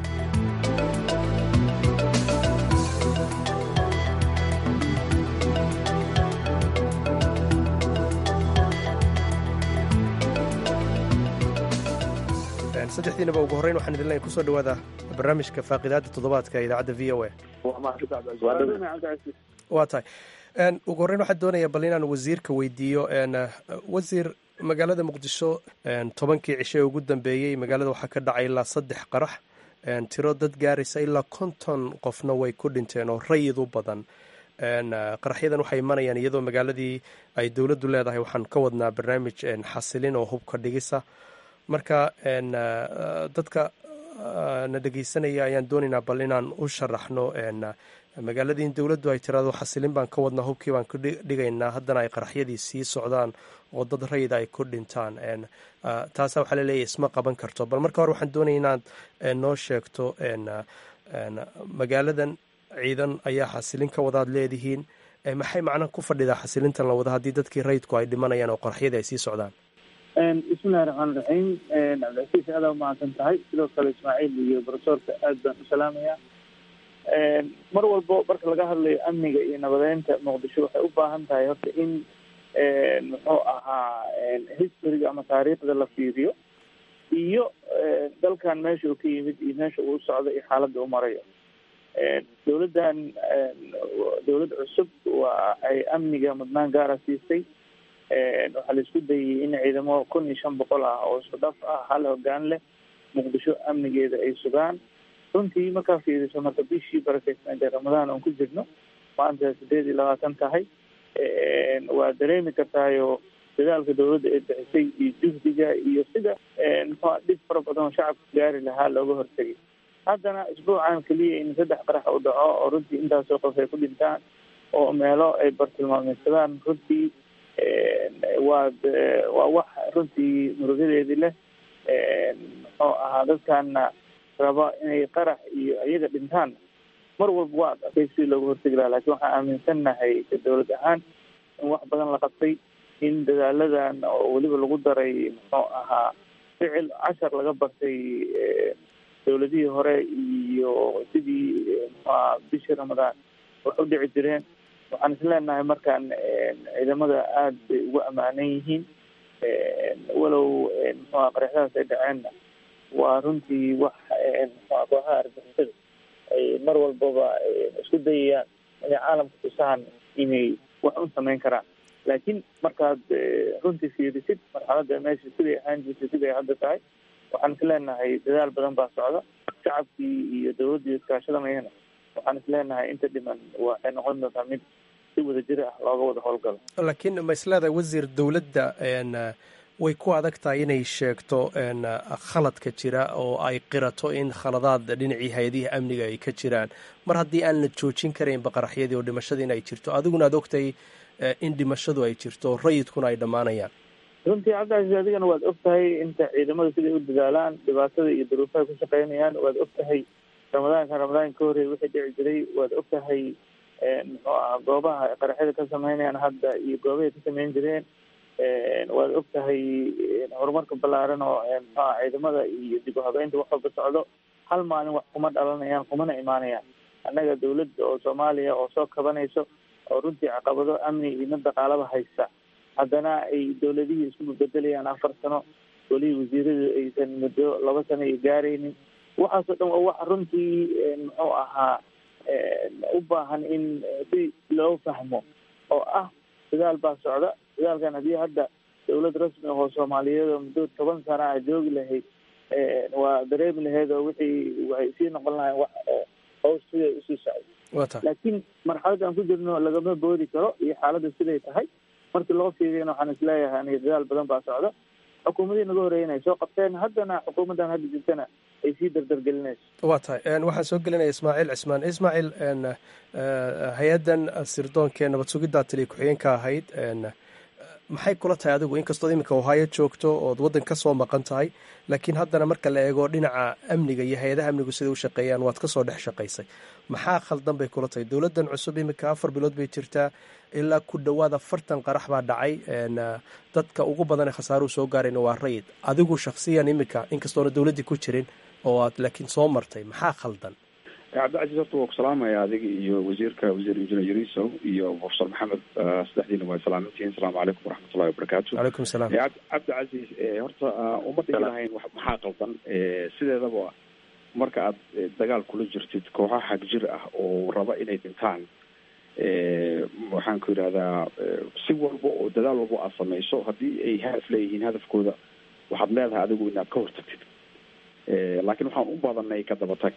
F: saddexdiinaba ugu horreyn waxaan idin leeyahay kusoo dhowaada barnaamijka faaqidaadda toddobaadka ee idaacadda v o a. waa tahay ugu horreyn waxaan doonayaa bal inaan wasiirka weydiiyo. wasiir, magaalada muqdisho tobankii cisho ee ugu dambeeyey magaalada waxaa ka dhacay ilaa saddex qarax, tiro dad gaaraysa ilaa konton qofna way ku dhinteen oo rayid u badan. qaraxyadan waxay imanayaan iyadoo magaaladii ay dowladdu leedahay waxaan ka wadnaa barnaamij xasilin oo hubka dhigisa. marka dadka na dhegeysanaya ayaan doonaynaa bal inaan u sharaxno magaaladii in dowladdu ay tiraado xasilin baan ka wadnaa, hubkii baan ku dhigaynaa, haddana ay qaraxyadii sii socdaan oo dad rayida ay ku dhintaan. taasa waxaa laleeyahy isma qaban karto. bal marka hore waxaan doonaya inaad noo sheegto magaaladan ciidan ayaa xasilin ka wadaad leedihiin, maxay macnaha ku fadhidaa xasilintan la wada haddii dadkii rayidku ay dhimanayaan oo qaraxyadii ay sii socdaan?
G: bismillahi raxmaan raxiim. cabdicasiis aada umahadsan tahay, sidoo kale ismaaciil iyo brofesorka aad baan u salaamayaa. mar walbo marka laga hadlayo amniga iyo nabadeynta muqdisho waxay u baahan tahay horta in muxuu ahaa historyga ama taariikhda la fiiriyo iyo dalkan meesha uu ka yimid iyo meesha uu socdo iyo xaaladda u marayo. dowladdan dowlad cusub waa ay amniga mudnaan gaara siisay. waxaa la isku dayay in ciidamo kun iyo shan boqol ah oo isku dhaf ah hal hogaan leh muqdisho amnigeeda ay sugaan. runtii markaa fiiriso marka bishii barakeysnayd ee ramadaan oon ku jirno, maanta sideed iyo labaatan tahay, waa dareemi kartaayo dadaalka dowladda ee bixisay iyo juhdiga iyo sida muxua dhib fara badan oo shacabka gaari lahaa looga hortegay. haddana isbuucan keliya in saddex qarax u dhaco oo runtii intaasoo qof ay ku dhintaan oo meelo ay bartilmaameysadaan, runtii waa waa wax runtii murugadeedii leh. muxuu ahaa dadkana raba inay qarax iyo iyaga dhintaan mar walba waa adkay si looga hortegi lahaa, lakin waxaan aaminsannahay dowlad ahaan in wax badan la qabtay, in dadaaladan oo weliba lagu daray muxuu ahaa ficil cashar laga bartay dowladihii hore iyo sidii muxuaha bishii ramadaan wax u dhici jireen. waxaan is leenahay markaan ciidamada aada bay ugu ammaanan yihiin, walow muxuha qaraxyadaas ay dhaceenna waa runtii wax muxua kooxaha argagixisada ay mar walbaba isku dayayaan inay caalamka tusahan inay wax u samayn karaan. laakiin markaad runtii fiirisid marxaladda meesha siday ahaan jirtay siday hadda tahay, waxaan is leenahay dadaal badan baa socda. shacabkii iyo dowladda iskaashadanayana waxaan isleenahay inta dhiman waxay noqon doontaa mid si wada jir ah looga wada howlgalo.
F: laakiin ma isleedahay wasiir dowladda way ku adag tahay inay sheegto khaladka jira oo ay qirato in khaladaad dhinacii hay-adihi amniga ay ka jiraan mar haddii aan la joojin karayn baqaraxyadii oo dhimashadii in ay jirto adiguna aad ogtahay in dhimashadu ay jirto rayidkuna ay dhammaanayaan.
G: runtii cabdicasiis adigana waad og tahay inta ciidamada siday u dadaalaan dhibaatada iyo duruufaha ku shaqaynayaan waad og tahay ramadaanka ramadaanka ka horreey wixii dhici jiray waad og tahay muxuu aha goobaha qaraxyada ka sameynayaan hadda iyo goobahay ka sameyn jireen waad og tahay horumarka ballaaran oo muxuu aha ciidamada iyo dib u habeynta wax walba socdo hal maalin wax kuma dhalanayaan kumana imaanayaan. annaga dawladda oo soomaaliya oo soo kabanayso oo runtii caqabado amni iyo mid dhaqaalaba haysta haddana ay dawladihii isku bedelayaan afar sano welii wasiiradu aysan muddo laba sano ay gaaraynin waxaasoo dhan waa wax runtii muxuu ahaa u baahan in si loo fahmo oo ah dadaal baa socda. dadaalkan haddii hadda dawlad rasmi ahoo soomaaliyeed oo muddo toban sana ah joogi lahayd waa dareemi lahayd oo wixii waxay sii noqon lahayn wax hoos siday usii socdo. laakiin marxalad aan ku jirno lagama boodi karo iyo xaaladda siday tahay markii loo fiiriyana waxaan isleeyahay aniga dadaal badan baa socda. xukuumadii naga horreeyana ay soo qabteen haddana xukuumaddan hadda jirtana ay sii dardargelinayso.
F: waa tahay waxaan soo gelinaya ismaaciil cismaan. ismaaciil hay-addan sirdoonka nabad sugiddaa taliya ku-xigeenka ahayd maxay kula tahay adigu inkastoo iminka ohaayo joogto ood waddan ka soo maqan tahay laakiin haddana marka la eego dhinaca amniga iyo hay-adaha amnigu siday u shaqeeyaan waad ka soo dhex shaqaysay maxaa khaldan bay kula tahay dowladdan cusub iminka afar bilood bay jirtaa ilaa ku dhowaad afartan qarax baa dhacay dadka ugu badan ee khasaaruhu soo gaarayna waa rayid adigu shaksiyan iminka inkastoona dowladdii ku jirin oo aad laakiin soo martay maxaa khaldan?
H: cabdicasiis horta waa ku salaamaya adiga iyo wasiirka wasiir injineer yariso iyo professor maxamed saddexdiina waa salaamintihiin asalaamu calaykum waraxmatullahi wabarakaatu.
F: calaykum salaam.
H: cabdicasiis horta uma dhihi lahayn maxaa qaldan sideedaba marka aad dagaal kula jirtid kooxaha xag jir ah oo raba inay dhintaan waxaan ku yidhahdaa si walba oo dadaal walba aad samayso haddii ay hadaf leeyihiin hadafkooda waxaad leedahay adigu inaad ka hortagtid laakiin waxaan u badanay ka dabatag.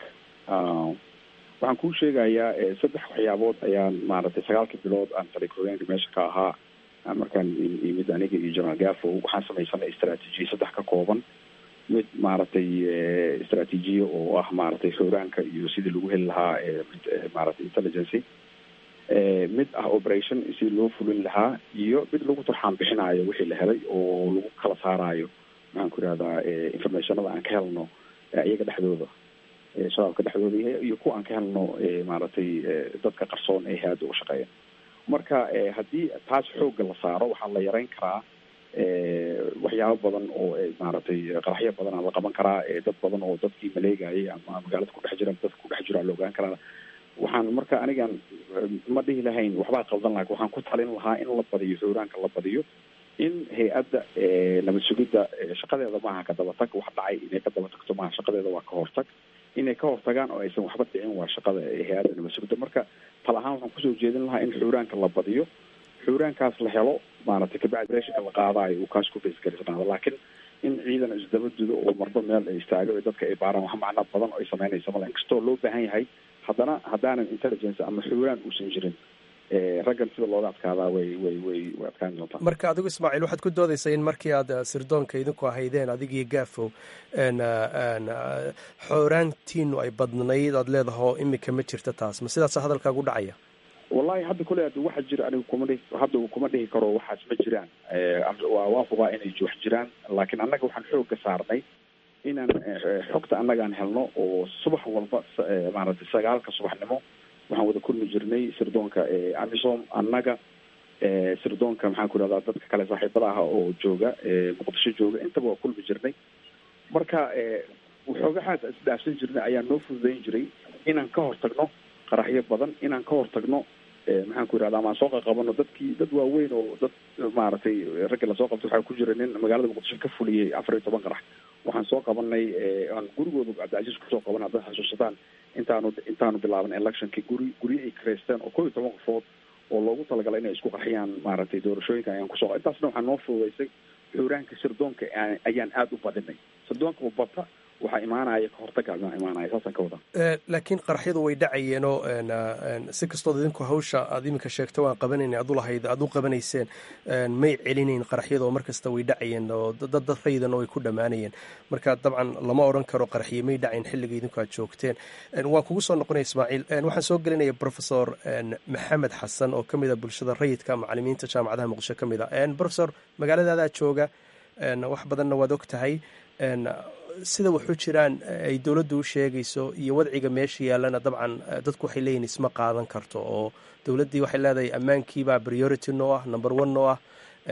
H: waxaan kuu sheegayaa saddex waxyaabood ayaan maaragtay sagaalkii bilood aan taliya ku-xigeenka meesha ka ahaa markaan imid aniga iyo general gafo waxaan samaysanay istraatiijiya saddex ka kooban mid maaragtay istraatiijiya oo ah maaragtay xoogaanka iyo sidii lagu heli lahaa mid maaragtay intelligency mid ah operation si loo fulin lahaa iyo mid lagu turxaan bixinaayo wixii la helay oo lagu kala saaraayo maxaan ku ihahdaa informationada aan ka helno iyaga dhexdooda shabaabka dhexdooda iyo kuwa aan ka helno maaragtay dadka qarsoon ee hay-adda u shaqeeya. marka haddii taas xoogga la saaro waxaa la yareyn karaa waxyaabo badan oo maaragtay qaraxyo badan aa la qaban karaa dad badan oo dadkii maleegayay ama magaalada kudhex jira dadka kudhex jiro aa la ogaan karaa. waxaan marka anigan ma dhihi lahayn waxbaa qaldan laha waxaan ku talin lahaa in la badiyo xooraanka la badiyo in hay-adda nabad sugidda shaqadeeda maaha ka dabatag wax dhacay inay ka daba tagto maaha shaqadeeda waa ka hortag inay ka hortagaan oo aysan waxba dhicin waa shaqada hay-adda nabad sugidda. marka tal ahaan waxaan kusoo jeedin lahaa in xuuraanka la badiyo xuuraankaas la helo maaragtay kabacdi reshinka la qaadaayo uu kaas ku faysgarisnaado laakiin in ciidan isdaba dudo oo marba meel ay istaago ee dadka ay baaraan wax macno badan oo ay sameynaysa mala inkastoo loo baahan yahay haddana haddaanan intelligence ama xuuraan uusan jirin raggan sida looga adkaadaa way way way way adkaan doontaa.
F: marka adigu ismaaciil waxaad ku doodaysaa in markii aad sirdoonka idinku ahaydeen adigiyo gaafo xooraantiinu ay badnayd aad leedaho imika ma jirta taas ma sidaasa hadalkaagu dhacaya?
H: wallahi hadda kule ad waxa jira anigu kuma dhihi hadda kuma dhihi karo waxaas ma jiraan waan hubaa inay wax jiraan laakiin annaga waxaan xoogga saarnay inaan xogta annagaan helno oo subax walba maaragtay sagaalka subaxnimo waxaan wada kulmi jirnay sirdoonka amisom annaga sirdoonka maxaan ku ihahdaa dadka kale saaxiibada ah oo jooga muqdisho jooga intaba waa kulmi jirnay. marka waxoogahaas isdhaafsan jirnay ayaa noo fududayn jiray inaan ka hortagno qaraxyo badan inaan ka hortagno maxaan ku ihahdaa amaan soo qaqabano dadkii dad waaweyn oo dad maaragtay ragga lasoo qabtay waxaa ku jira nin magaalada muqdisho ka fuliyey afar iyo toban qarax waxaan soo qabanay aan gurigooda cabdicasiis kusoo qaban haddaad xasuusataan intaanu intaanu bilaaban electionkii guri guryo ay kareysteen oo kow iyo toban qofood oo loogu talagalay inay isku qarxiyaan maaragtay doorashooyinka ayaan kusoo intaasna waxaa noo fududaysay xuuraanka sirdoonka ayaan aada u badinay sirdoonka bata waxaa imaanaya kahortaga imaanaya saasaan ka wada.
F: laakiin qaraxyadu way dhacayeenoo si kastood idinku hawsha aad iminka sheegta waan qabanayna adu lahayd aad u qabanayseen may celinayn qaraxyada oo markasta way dhacayeen oo dad dad raydan oo ay ku dhammaanayeen marka dabcan lama odhan karo qaraxyo may dhacayn xilliga idinku aad joogteen. waan kugu soo noqonaya ismaaciil, waxaan soo gelinaya professor maxamed xasan oo ka mid a bulshada rayidka macalimiinta jaamacadaha muqdisho ka mid a. professor magaaladaada jooga wax badanna waad og tahay, sida wuxuu jiraan ay dowladdu u sheegayso iyo wadciga meesha yaallana dabcan dadku waxay leeyihin isma qaadan karto oo dowladdii waxay leedahay ammaankiibaa priority noo ah number one noo ah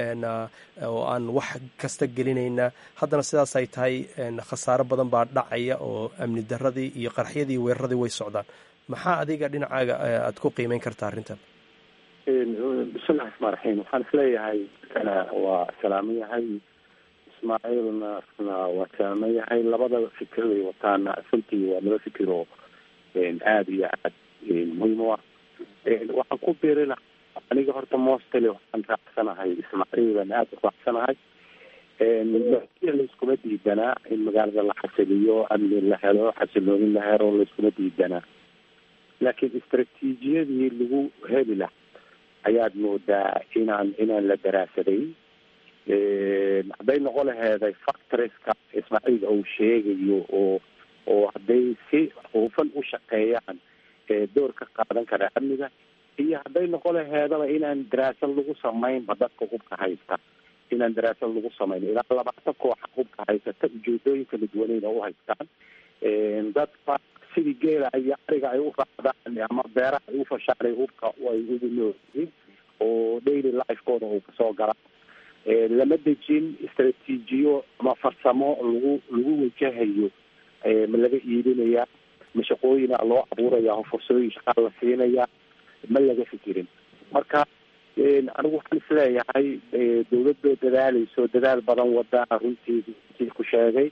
F: oo aan wax kasta gelinayna, haddana sidaas ay tahay khasaaro badan baa dhacaya oo amni darradii iyo qaraxyadii weeraradii way socdaan. maxaa adiga dhinacaaga aad ku qiimeyn kartaa arrintan?
I: bismillahi raxmaan raxiim, waxaan isleeyahay kana waa salaaman yahay, ismaaciilna waa salaaman yahay, labada fikir way wataana runtii waa laba fikir oo aada iyo aad muhiim u ah. waxaan ku biirina aniga horta mostly waxaan raacsanahay ismaaciilan aada u raacsanahay. laiskuma diidanaa in magaalada la xasiliyo, amni la helo, xasiloonin la helo, laiskuma diidanaa, laakiin istraatiijiyadii lagu heli laha ayaad moodaa inaan inaan la daraasaday. hadday noqon laheeday factoreska ismaaciil uu sheegayo oo oo hadday si hufan u shaqeeyaan door ka qaadan kara amniga, iyo hadday noqon laheedaba inaan daraasad lagu samaynba dadka hubka haysta, inaan daraasad lagu samayn ilaa labaatan kooxa hubka haysata ujeedooyin kala duwanayna u haystaan. dadka sidii geela iyo ariga ay u raacdaan ama beeraha ay u fashaanay hubka ay ugu noolyihiin oo daily lifekooda uu kasoo gala. lama dejin istraatiijiyo ama farsamo lagu lagu wajahayo ma laga iibinaya, ma shaqooyina loo abuuraya oo fursooyin shaqaa la siinaya, ma laga fikirin. marka anigu waxaan isleeyahay dawladda dadaalayso dadaal badan wadaa runtii ku sheegay.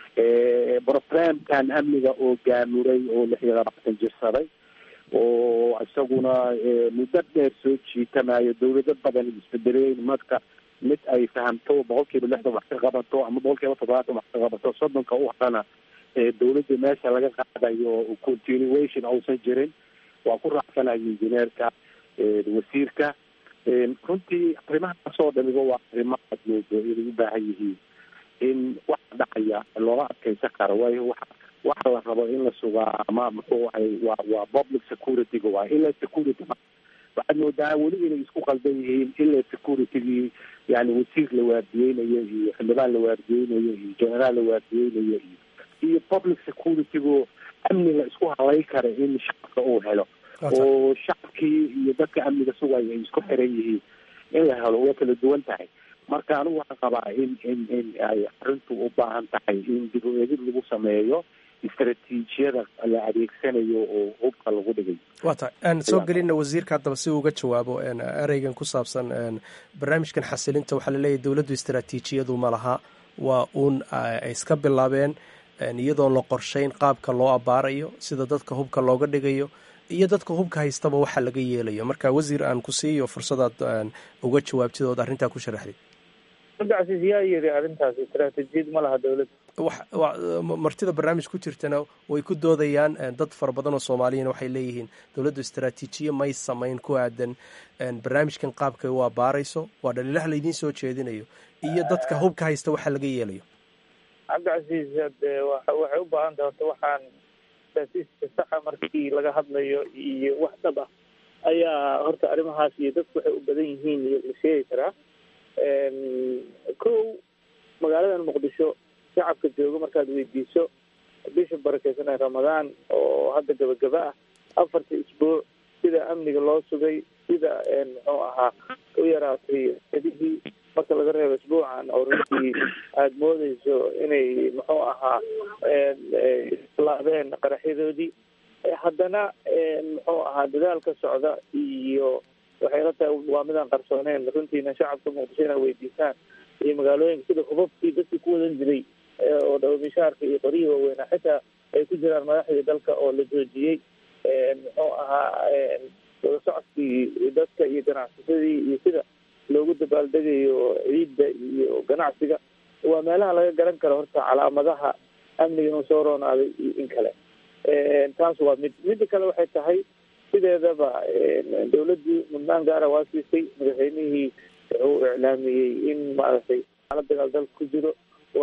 I: programkan amniga oo gaamuray oo lix iyo labaatan jirsaday oo isaguna muddo dheer soo jiitamayo, dawlado badan isbedeleen, marka mid ay fahamto boqol kiiba lixdan wax ka qabato ama boqol kiiba toddobaatan wax ka qabato, soddonka u harana dawladda meesha laga qaadayo continuation uusan jirin. waa ku raacsanayo injineerka wasiirka. runtii arrimahaasoo dhamigo waa arrimo aad moodo inay u baahan yihiin in waxa dhacaya looga adkeysan karo, waayo wa waxa la rabo in la sugaa ama muxuu ahay waa waa public security-ga waa ila security. waxaad moodaa weli inay isku qaldan yihiin ila security-gii, yani wasiir la waardiyeynayo iyo xildhibaan la waardiyeynayo iyo generaal la waardiyeynayo iyo iyo public security-gu amni la isku halay kara in shacabka uu helo oo shacabkii iyo dadka amniga sugaya ay isku xiran yihiin in la helo waa kala duwan tahay. marka anigu waxaan qabaa in in in ay arrintu u baahan tahay in dib u eegid lagu sameeyo istraatiijiyada la adeegsanayo oo hubka lagu dhigay.
F: waa tahay aan soo gelina wasiirka haddaba si uga jawaabo ereygan ku saabsan barnaamijkan xasilinta. waxaa laleeyahay dowladdu istraatiijiyadu ma laha, waa uun ay iska bilaabeen iyadoon la qorshayn qaabka loo abaarayo, sida dadka hubka looga dhigayo iyo dadka hubka haystaba waxa laga yeelayo. marka wasiir aan ku siiyo fursadaad uga jawaabtid ood arrintaa ku sharaxday.
G: cabdicasiis yaa yiri arrintaas istraatiijiyad ma laha dawladda.
F: martida barnaamij ku jirtana way ku doodayaan dad fara badan oo soomaaliyana waxay leeyihiin dawladdu istraatiijiye may samayn ku aadan barnaamijkan qaabka u abaarayso, waa dhaliilaha laydiin soo jeedinayo iyo dadka hubka haysta waxa laga yeelayo.
G: cabdicasiis waxay u baahan tahay horta waxaan istraatiijka saxa markii laga hadlayo iyo wax dhab ah ayaa horta arrimahaas iyo dadku waxay u badan yihiin iyo la sheegi karaa. kow magaaladan muqdisho shacabka jooga markaad weydiiso bisha barakeysan ee ramadaan oo hadda gabagaba ah, afarta isbuuc sida amniga loo sugay, sida muxuu ahaa u yaraatay adihii marka laga reebo isbuucan oo runtii aada moodeyso inay muxuu ahaa laabeen qaraxyadoodii. haddana muxuu ahaa dadaal ka socda iyo waxay la tahay waa midaan qarsooneyn runtiina shacabka muqdisho inay weydiisaan iyo magaalooyinka sida hubabkii dadkii ku wadan jiray oo dhawamishaarka iyo qoryihii waaweynaa xitaa ay ku jiraan madaxdii dalka oo la joojiyey. muxuu ahaa wada socodkii dadka iyo ganacsasadii iyo sida loogu dabaaldegayo ciidda iyo ganacsiga waa meelaha laga garan karo horta calaamadaha amniga inuu soo roonaaday iyo in kale. taas waa mid midda kale waxay tahay sideedaba dawladdii mudnaan gaara waa siisay. madaxweynihii wuxuu iclaamiyey in maaragtay xaalad dagaal dalka ku jiro.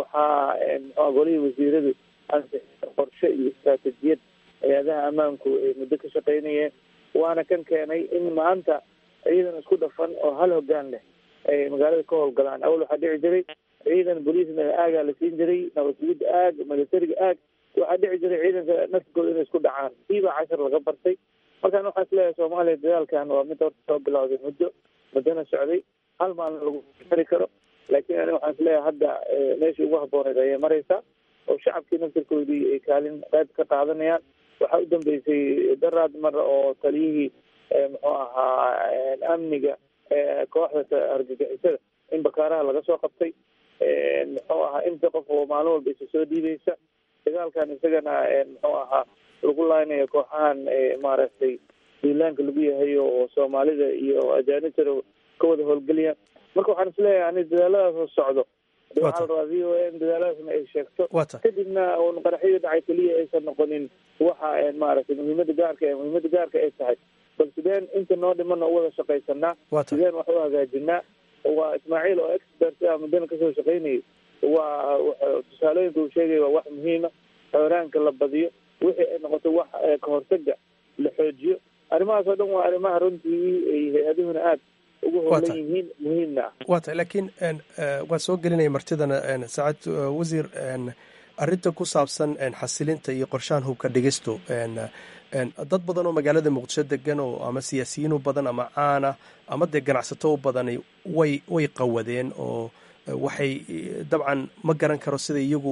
G: waxaa golihii wasiiradu ansixiyay qorshe iyo istaraatijiyad hay-adaha ammaanku ay muddo ka shaqaynayeen, waana kan keenay in maanta ciidan isku dhafan oo hal hoggaan leh ay magaalada ka howlgalaan. awal waxaa dhici jiray ciidan booliisna aagaa la siin jiray, nabadgelyada aag, militariga aag, waxaa dhici jiray ciidanka naftigooda inay isku dhacaan. kiibaa cashar laga bartay. markaan waxaa is leeyahay soomaaliya dagaalkan waa mid horta soo bilowday muddo muddona socday, hal maalin lagu xiri karo. laakiin aniga waxaan is leeyahay hadda meeshii ugu habbooneed ayay maraysaa oo shacabkii naftirkoodii ay kaalin qayb ka qaadanayaan. waxaa u dambeysay daraad mar oo taliyihii muxuu ahaa amniga kooxda argagixisada in bakaaraha laga soo qabtay. muxuu ahaa inta qof oo maalin walba isa soo dhiibaysa. dagaalkan isagana muxuu ahaa lagu laaynayo kooxahan maaragtay duulaanka lagu yahay oo soomaalida iyo ajaanibtana ka wada howlgeliyaan. marka waxaan isleeyahay ani dadaaladaas oo socdo waxaa la rabaa v o a in dadaaladaasna ay sheegto, kadibna un qaraxyada dhacay keliya aysan noqonin waxa maaragtay muhiimada gaarka ee muhiimada gaarka ay tahay, bal sideen inta noo dhimana u wada shaqaysanaa, sideen wax u hagaajinaa. waa ismaaciil oo expert ah muddana kasoo shaqaynayay. waa tusaalooyinka uu sheegay waa wax muhiima. xooraanka la badiyo, wixii ay noqoto wax kahortaga la xoojiyo. arrimahaas oo dhan waa arrimaha runtii ay hay-aduhuna aad ugu howlan yihiin, muhiimna ah.
F: waa tahay laakiin waan soo gelinaya martidana saacad wasiir arrinta ku saabsan xasilinta iyo qorshahan hubka dhigistu. dad badan oo magaalada muqdisho degan oo ama siyaasiyiin u badan ama caana ama dee ganacsato u badani way way qawadeen oo waxay dabcan ma garan karo sida iyagu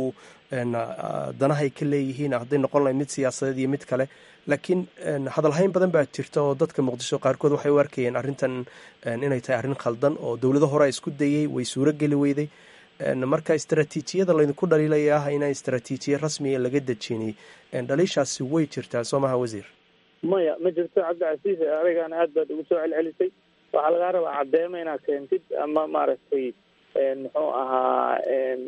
F: danahay ka leeyihiin hadday noqon lahayd mid siyaasadeed iyo mid kale. laakiin hadalhayn badan baa jirta oo dadka muqdisho qaarkood waxay u arkayeen arrintan inay tahay arrin khaldan oo dowlado hore isku dayey way suuro geli weyday. marka istaraatiijiyada laydinku dhaliilaya ah inaan istaraatiijiya rasmiga laga dejinay, dhaliishaasi way jirtaa soo maha wasiir?
G: maya ma jirto cabdicasiis, arigana aad baad ugu soo celcelisay. waxaa lagaa rabaa caddeema inaad keentid ama maaragtay muxuu ahaa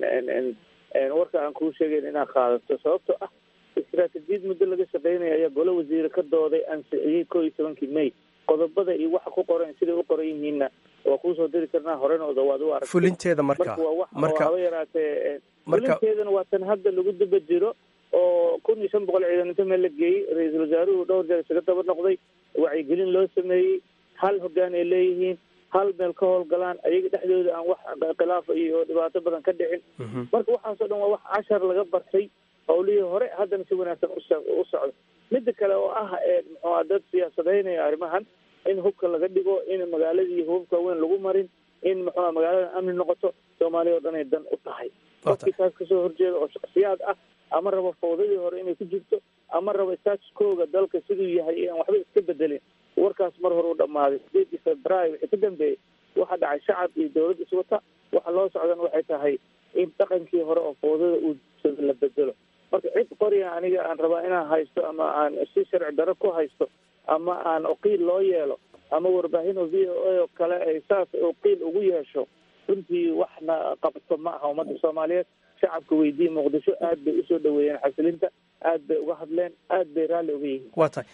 G: warka aan kuu sheegayn inaad qaadato. sababto ah istaraatiijiyad muddo laga shaqaynaya ayaa golo wasiire ka dooday ansixiyey koo iyo tobankii may. qodobada iyo waxa ku qoran siday u qoran yihiinna waa kuusoo diri karnaa horenooda waad u aragtay.
F: fulinteeda marka
G: marka haba yaraatee fulinteedana waa tan hadda lagu daba jiro oo kun iyo shan boqol ciidan inta meel la geeyey. ra-iisul wasaaruhu dhowr jeer isaga daba noqday, wacyigelin loo sameeyey, hal hoggaan ay leeyihiin, hal meel ka howlgalaan, ayaga dhexdooda aan wax khilaafa iyo dhibaato badan ka dhicin. marka waxaasoo dhan waa wax cashar laga bartay howlihii hore haddana si wanaagsan u socdo. midda kale oo ah muxuu dad siyaasadeynaya arrimahan in hubka laga dhigo, in magaaladii hubabka weyn lagu marin, in muxuu magaalada amni noqoto. soomaaliya oo dhan ay dan u tahay. qofkii taas kasoo horjeeda oo shaksiyaad ah ama raba fawdadii hore inay ku jirto ama raba statuskooga dalka siduu yahay aan waxba iska bedelin, warkaas mar hore u dhammaaday. sideedii februaayo wixii ka dambeeyey waxa dhacay shacab iyo dawlad iswata. waxa loo socdan waxay tahay in dhaqankii hore oo fawdada uu la bedelo. marka cid qoriya aniga aan rabaa inaan haysto ama aan si sharci daro ku haysto ama aan uqiil loo yeelo ama warbaahin oo v o a oo kale ay saas uqiil ugu yeesho, runtii waxna qabto ma aha ummadda soomaaliyeed. shacabka weydii muqdisho aad bay usoo dhaweeyeen xasilinta, aad bay uga hadleen, aad bay raalli uga yihiin.
F: waa tahay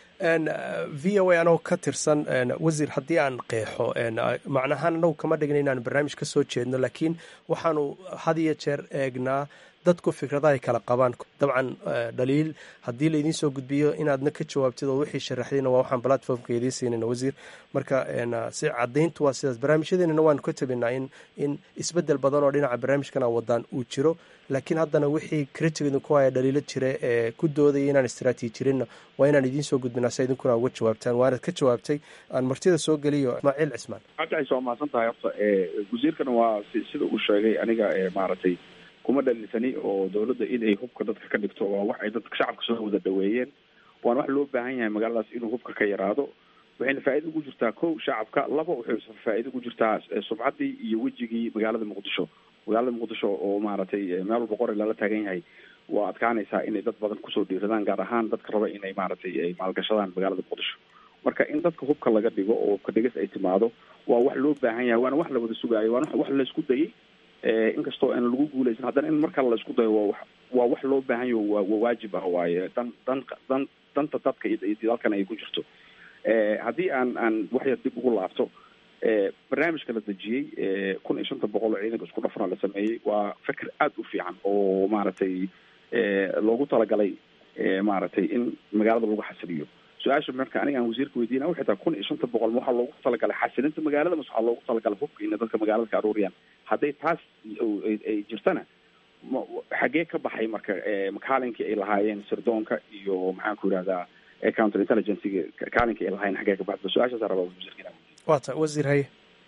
F: v o a anoo ka tirsan wasiir haddii aan qeexo macnahaan anagu kama dhigna inaan barnaamij ka soo jeedno, laakiin waxaanu had iyo jeer eegnaa dadku fikradaha ay kala qabaan. dabcan dhaliil haddii laydin soo gudbiyo inaadna ka jawaabtid oo wixii sharaxdayna waa waxaan platformka idiin siinayna wasiir. marka si caddayntu waa sidaas. barnaamijyadeenana waanu ka tabinaa in in isbeddel badan oo dhinaca barnaamijkana wadaan uu jiro, laakiin haddana wixii critigeedu ku haya dhaliilo jira ee ku doodaya inaan istaraatiijirinna waa inaan idiin soo gudbinaa si idinkuna uga jawaabtaan. waanaad ka jawaabtay. aan martida soo geliyo ismaaciil cismaan.
H: cabdicais waa mahadsan tahay. horta wasiirkana waa sida uu sheegay aniga maaragtay kuma dhalinsani oo dawladda in ay hubka dadka ka dhigto waa wax ay dadka shacabka soo wada dhaweeyeen. waana wax loo baahan yahay magaaladaas inuu hubka ka yaraado. waxayna faa'iida ugu jirtaa kow shacabka, laba waxay faa'iida ugu jirtaa sumcaddii iyo wejigii magaalada muqdisho. magaalada muqdisho oo maaragtay meel walba qori lala taagan yahay waa adkaanaysaa inay dad badan kusoo dhiiradaan, gaar ahaan dadka raba inay maaragtay ay maalgashadaan magaalada muqdisho. marka in dadka hubka laga dhigo oo hubka dhigas ay timaado waa wax loo baahan yahay, waana wax la wada sugaayo, waana wax laysku dayay. inkastoo aan lagu guuleysan haddana in markaa la isku dayo waa wax waa wax loo baahan yaho waa waa waajib ah waaye dan dan dan danta dadka iyo dalkan ay ku jirto. haddii aan aan wax yar dib ugu laabto barnaamijka la dejiyey kun iyo shanta boqol oo ciidanka isku dhafran la sameeyey waa fikir aad u fiican oo maaragtay loogu talagalay maaragtay in magaalada lagu xasiliyo. su-aasha marka aniga aan wasiirka weydiina waxay tahay kun iyo shanta boqol ma waxaa loogu talagalay xasilinta magaalada mase waxaa loogu talagalay hubka ina dadka magaalada ka aruuriyaan? hadday taas ay jirtana xagee ka baxay marka kaalinkii ay lahaayeen sirdoonka iyo maxaan ku yidhahdaa counter intelligencega kaalinkii ay lahaayeen xagee ka baxda? su-aashaas rabaa wasiirka.
F: waata wasiir haye.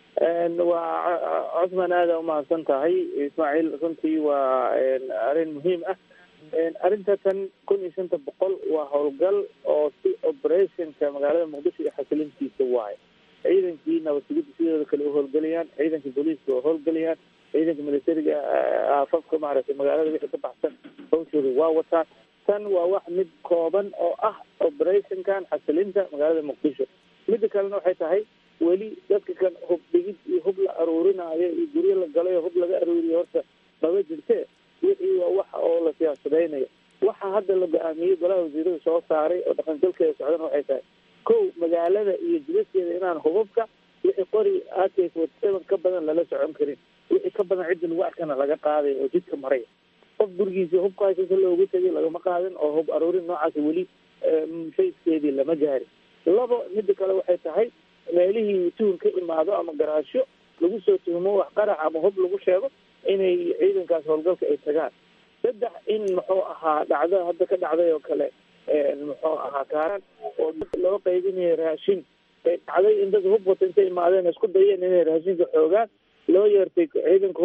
G: waa cosman aada umahadsan tahay ismaaciil, runtii waa arrin muhiim ah. arrinta tan kun iyo shanta boqol waa howlgal oo si operationka magaalada muqdisho iyo xasilintiisa waayo. ciidankii nabadgelyada sidooda kale u howlgelayaan, ciidankii booliiska oo howlgelayaan, ciidanka militariga aafafka maaragtay magaalada wixii ka baxsan hawshooda waa wataan. tan waa wax mid kooban oo ah operationkan xasilinta magaalada muqdisho. midda kalena waxay tahay weli dadka kan hub dhigid iyo hub la aruurinaayo iyo guryo la galayo hub laga aruuriyo horta maba jirte. wixii waa waxa oo la siyaasadaynayo. waxa hadda la go-aamiyey golaha wasiirada soo saaray oo dhaqangalkeeda socdana waxay tahay kow magaalada iyo jidaskeeda inaan hubabka wixii qori ak forty seven ka badan lala socon karin. wixii ka badan cidda lagu arkana laga qaaday oo jidka maray. qof gurigiisa hubka haysasa loogu tegay lagama qaadin oo hub aruurin noocaas weli fayskeedii lama gaarin. labo midda kale waxay tahay meelihii tuhun ka imaado ama garaasho lagu soo tuhumo wax qarax ama hub lagu sheego inay ciidankaas howlgalka ay tagaan. saddex in muxuu ahaa dhacda hadda ka dhacday oo kale muxuu ahaa kaaran oo dad loo qaybinayo raashin ay dhacday in dad hub wata intay imaadeen isku dayeen inay raashinka xoogaan loo yeertay ciidanka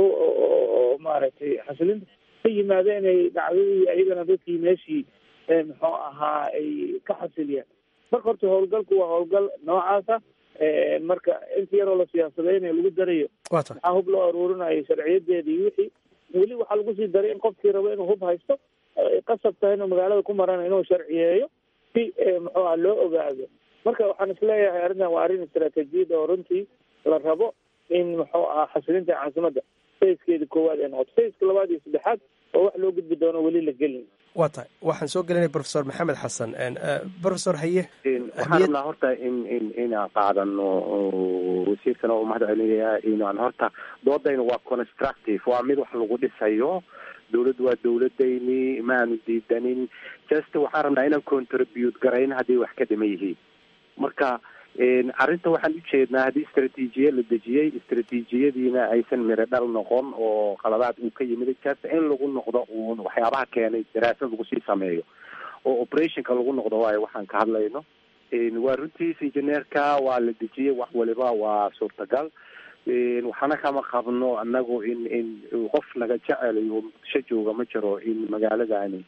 G: oo maaragtay xasilinta ka yimaada inay dhacdadii iyagana dadkii meeshii muxuu ahaa ay ka xasiliyaan. marka horta howlgalku waa howlgal noocaasa. marka inta yaroo la siyaasadeynayo lagu darayo maxaa hub loo aruurinayo sharciyadeeda iyo wixii weli waxaa lagu sii daray in qofkii rabo inuu hub haysto qasab tahay inuu magaalada ku marana inuu sharciyeeyo si muxuu ah loo ogaado. marka waxaan isleeyahay arrintan waa arrin istaraatiijiyad oo runtii la rabo in muxuu ah xasilinta caasimadda fayskeeda koowaad ee noqoto. fayska labaad iyo saddexaad oo wax loo gudbi doono weli la gelin.
F: waa tahay waxaan soo gelinay professor maxamed xasan. professor haye
I: waxaan rabnaa horta in in inaan qaadano wasiirkana oo mahad celinayaa inaan horta doodayna waa constructive, waa mid wax lagu dhisayo. dawladdu waa dawladayni maanu diidanin, just waxaan rabnaa inaan contribute garayn haddii wax ka dhima yihiin. marka arrinta waxaan ujeednaa haddii istraatiijiya la dejiyey istraatiijiyadiina aysan miro dhal noqon oo qaladaad uu ka yimid just in lagu noqdo uun waxyaabaha keenay daraasad lagu sii sameeyo oo operationka lagu noqdo waayo waxaan ka hadlayno. waa runtiis engineerka waa la dejiyey, wax waliba waa suurtagal. waxaana kama qabno anagu in in qof naga jecelayo muqdisho jooga ma jiro in magaaladani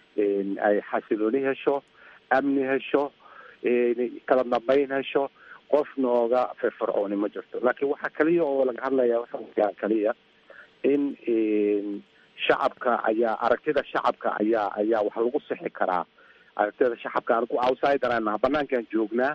I: ay xasilooni hesho, amni hesho, kala dambayn hesho. qof nooga firfircooni ma jirto. laakiin waxaa kaliya oo laga hadlaya waxa kaliya in shacabka ayaa aragtida shacabka ayaa ayaa wax lagu sixi karaa. aragtida shacabka anigu outsider aan banaankaan joognaa.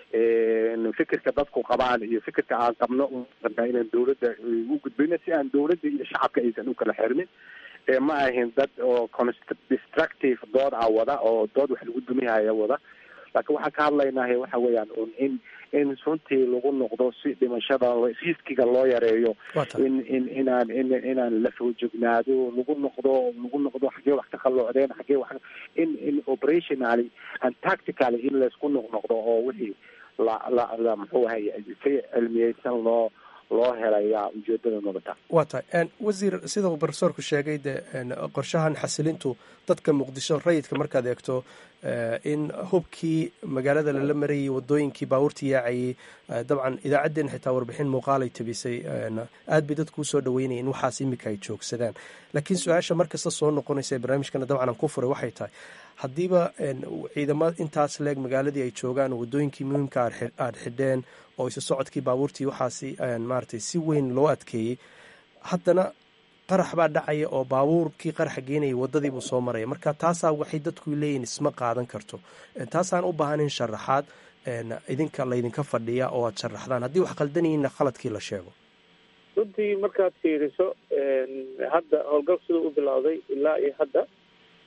I: fikirka dadku qabaan iyo fikirka aan qabno inaan dawladda u gudbayno si aan dawladda iyo shacabka aysan u kala xirmin. ma ahin dad oo destructive dood a wada oo dood wax lagu dumihaya wada. laakiin waxaan ka hadlaynahay waxa weeyaan un in in runtii lagu noqdo si dhimashada riskiga loo yareeyo. in in inaan in inaan la soo joognaado lagu noqdo lagu noqdo xagee wax ka qalloocdeen xagee wax in in operationally and tactically in laysku noqnoqdo oo wixii la la la muxuu ahay si cilmiyeysan loo loo helayaa ujeedada nabadda.
F: waa tahay wasiir sida uu professorku sheegay de qorshahan xasilintu dadka muqdisho rayidka markaad eegto in hubkii magaalada lala marayay wadooyinkii baabuurtii yaacayay dabcan idaacaddeen xitaa warbixin muuqaalay tabisay aad bay dadku usoo dhaweynaya in waxaas imika ay joogsadaan. laakiin su-aasha markasta soo noqonaysa ee barnaamijkana dabcan aan ku furay waxay tahay haddiiba ciidamada intaas leeg magaaladii ay joogaan wadooyinkii muhiimka aad xidheen oo isu socodkii baabuurtii waxaasi maaragtay si weyn loo adkeeyey, haddana qarax baa dhacaya oo baabuurkii qaraxa geenayay waddadiibuu soo maraya. marka taasaa waxay dadku leeyihin isma qaadan karto. taasaan u baahanayn sharaxaad idinka laydinka fadhiya oo aad sharaxdaan haddii wax qaldanayinna khaladkii la sheego.
G: runtii markaad fiiriso hadda howlgal siduu u bilowday ilaa iyo hadda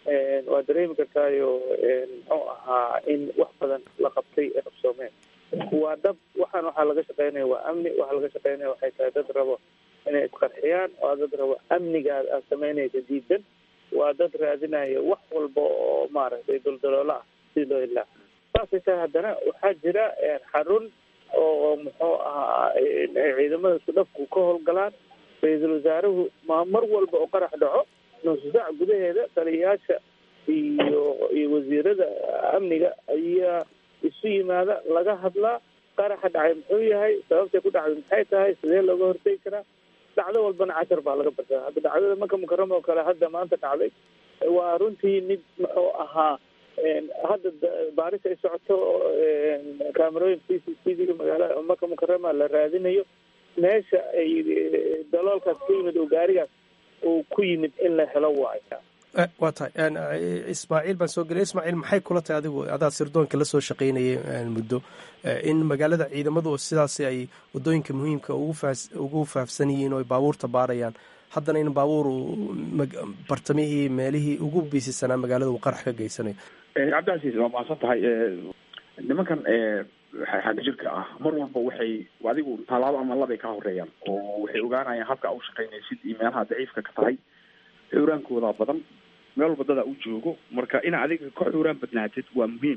G: waa dareemi kartaayo muxuu ahaa in wax badan la qabtay ee qabsoomeen. waa dab waxaan waxaa laga shaqeynaya waa amni, waxaa laga shaqeynaya waxay tahay dad rabo inay isqarxiyaan, waa dad rabo amnigaad aad samaynaysa diidan, waa dad raadinaya wax walba oo maaragtay duldaloola ah si loo ilaa. saasay tahay haddana waxaa jira xarun oo muxuu ahaa ciidamada isku dhafku ka howlgalaan. ra-iisul wasaaruhu ma mar walba oo qarax dhaco nusu saac gudaheeda taliyayaasha iyo iyo wasiirada amniga ayaa isu yimaada, laga hadlaa qaraxa dhacay muxuu yahay, sababtay ku dhacday maxay tahay, sidee looga hortegi karaa. dhacdo walbana cashar baa laga bartaa. hadda dhacdada Maka Mukarama oo kale hadda maanta dhacday waa runtii mid muxuu ahaa hadda baaris ay socoto, kaamerooyin c c t v magaalada Maka Mukarama la raadinayo meesha ay daloolkaas ku yimid oo gaarigaas uu ku yimid in la helo waayo.
F: waa tahay ismaaciil baan soo gelay. ismaaciil, maxay kula tahay adigu adaa sirdoonka la soo shaqaynayay muddo in magaalada ciidamadu sidaasi ay wadooyinka muhiimka ugu faafsan yihiin oo ay baabuurta baarayaan, haddana in baabuur bartamihii meelihii ugu biisisanaa magaalada uu qarax ka geysanayo?
H: cabdicasiis waa mahadsan tahay. nimankan xagga jirka ah mar walba waxay adigu tallaabo ama labay ka horeeyaan oo waxay ogaanayaan habka u shaqaynaysid iyo meelaha daciifka ka tahay. xuraankooda badan meel walba dadaa u joogo, marka ina adiga ka xuraan badnaatid waa muhiim.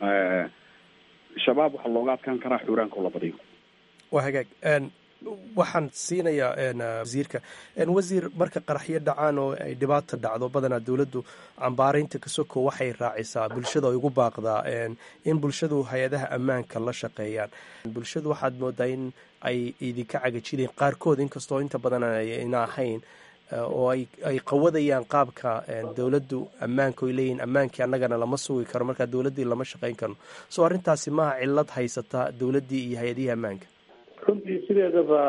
H: shabaab waxaa looga adkaan karaa xuraankoo la badiyo.
F: waa hagaag. waxaan siinayaa wasiirka. wasiir, marka qaraxyo dhacaan oo ay dhibaata dhacdo badanaa dowladdu cambaaraynta ka soko waxay raacisaa bulshada ay ugu baaqdaa in bulshadu hay-adaha ammaanka la shaqeeyaan. bulshadu waxaad moodaa in ay idinka cagajideen qaarkood, inkastoo inta badan ayna ahayn, oo ay ay qawadayaan qaabka dowladdu ammaanka oy leeyihin ammaankii annagana lama sugi karo, markaa dowladdii lama shaqayn karno. soo arrintaasi maaha cillad haysata dowladdii iyo hay-adihii ammaanka?
G: runtii sideedaba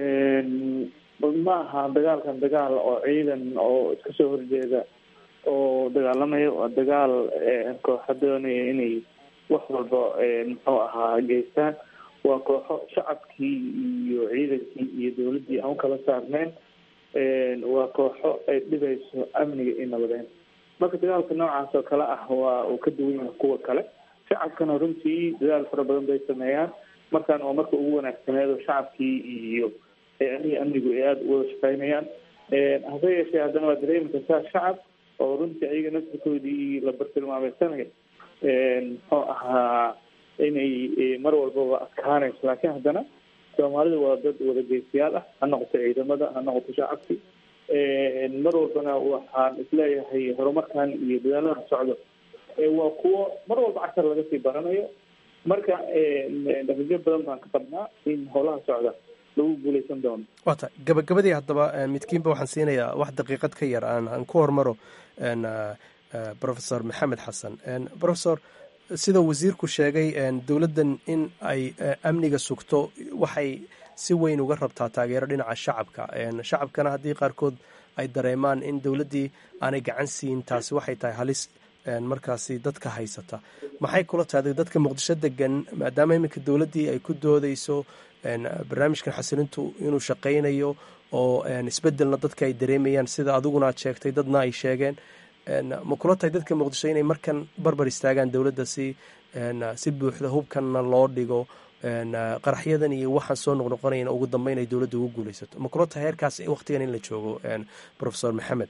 G: ma aha dagaalkan dagaal oo ciidan oo iska soo horjeeda oo dagaalamaya. waa dagaal kooxa doonaya inay wax walba muxuu ahaa geystaan. waa kooxo shacabkii iyo ciidankii iyo dowladdii aan u kala saarneyn. waa kooxo ay dhibayso amniga iyo nabadeyn. marka dagaalka noocaas oo kale ah waa uu ka duwan yahay kuwa kale. shacabkana runtii dadaal fara badan bay sameeyaan. markaan oo marka ugu wanaagsaneedo shacabkii iyo hay-adihii amnigu ay aada uwada shaqeynayaan. hase yeeshee haddana waa dareemi kartaa shacab oo runtii ayaga naftirkoodii la bartilmaameysanaya muxuu ahaa inay mar walbaba adkaanayso. laakiin haddana soomaalida waa dad wadageystayaal ah, ha noqoto ciidamada, ha noqoto shacabki. mar walbana waxaan isleeyahay horumarkan iyo dadaalada socdo waa kuwo mar walba cashar laga sii baranayo. marka natiijo badan baan ka qabnaa in howlaha socda lagu guuleysan doono.
F: waa tahay gabagabadii haddaba midkiinba waxaan siinayaa wax daqiiqad ka yar aan aan ku hormaro professor maxamed xasan. professor, sida wasiirku sheegay dowladdan in ay amniga sugto waxay si weyn uga rabtaa taageero dhinaca shacabka. shacabkana haddii qaarkood ay dareemaan in dowladdii aanay gacan siin, taasi waxay tahay halis markaasi dadka haysata. maxay kula tahay dadka muqdisho degan, maadaama iminka dowladdii ay ku doodeyso barnaamijkan xasilintu inuu shaqaynayo oo isbedelna dadka ay dareemayaan, sida adiguna aad sheegtay dadna ay sheegeen, ma kula tahay dadka muqdisho inay markan barbar istaagaan dowladda si si buuxda hubkanna loo dhigo, qaraxyadan iyo waxaan soo noqnoqonayna ugu dambeyn ay dowladda ugu guuleysato? ma kula tahay heerkaas waqtigan in la joogo professor maxamed?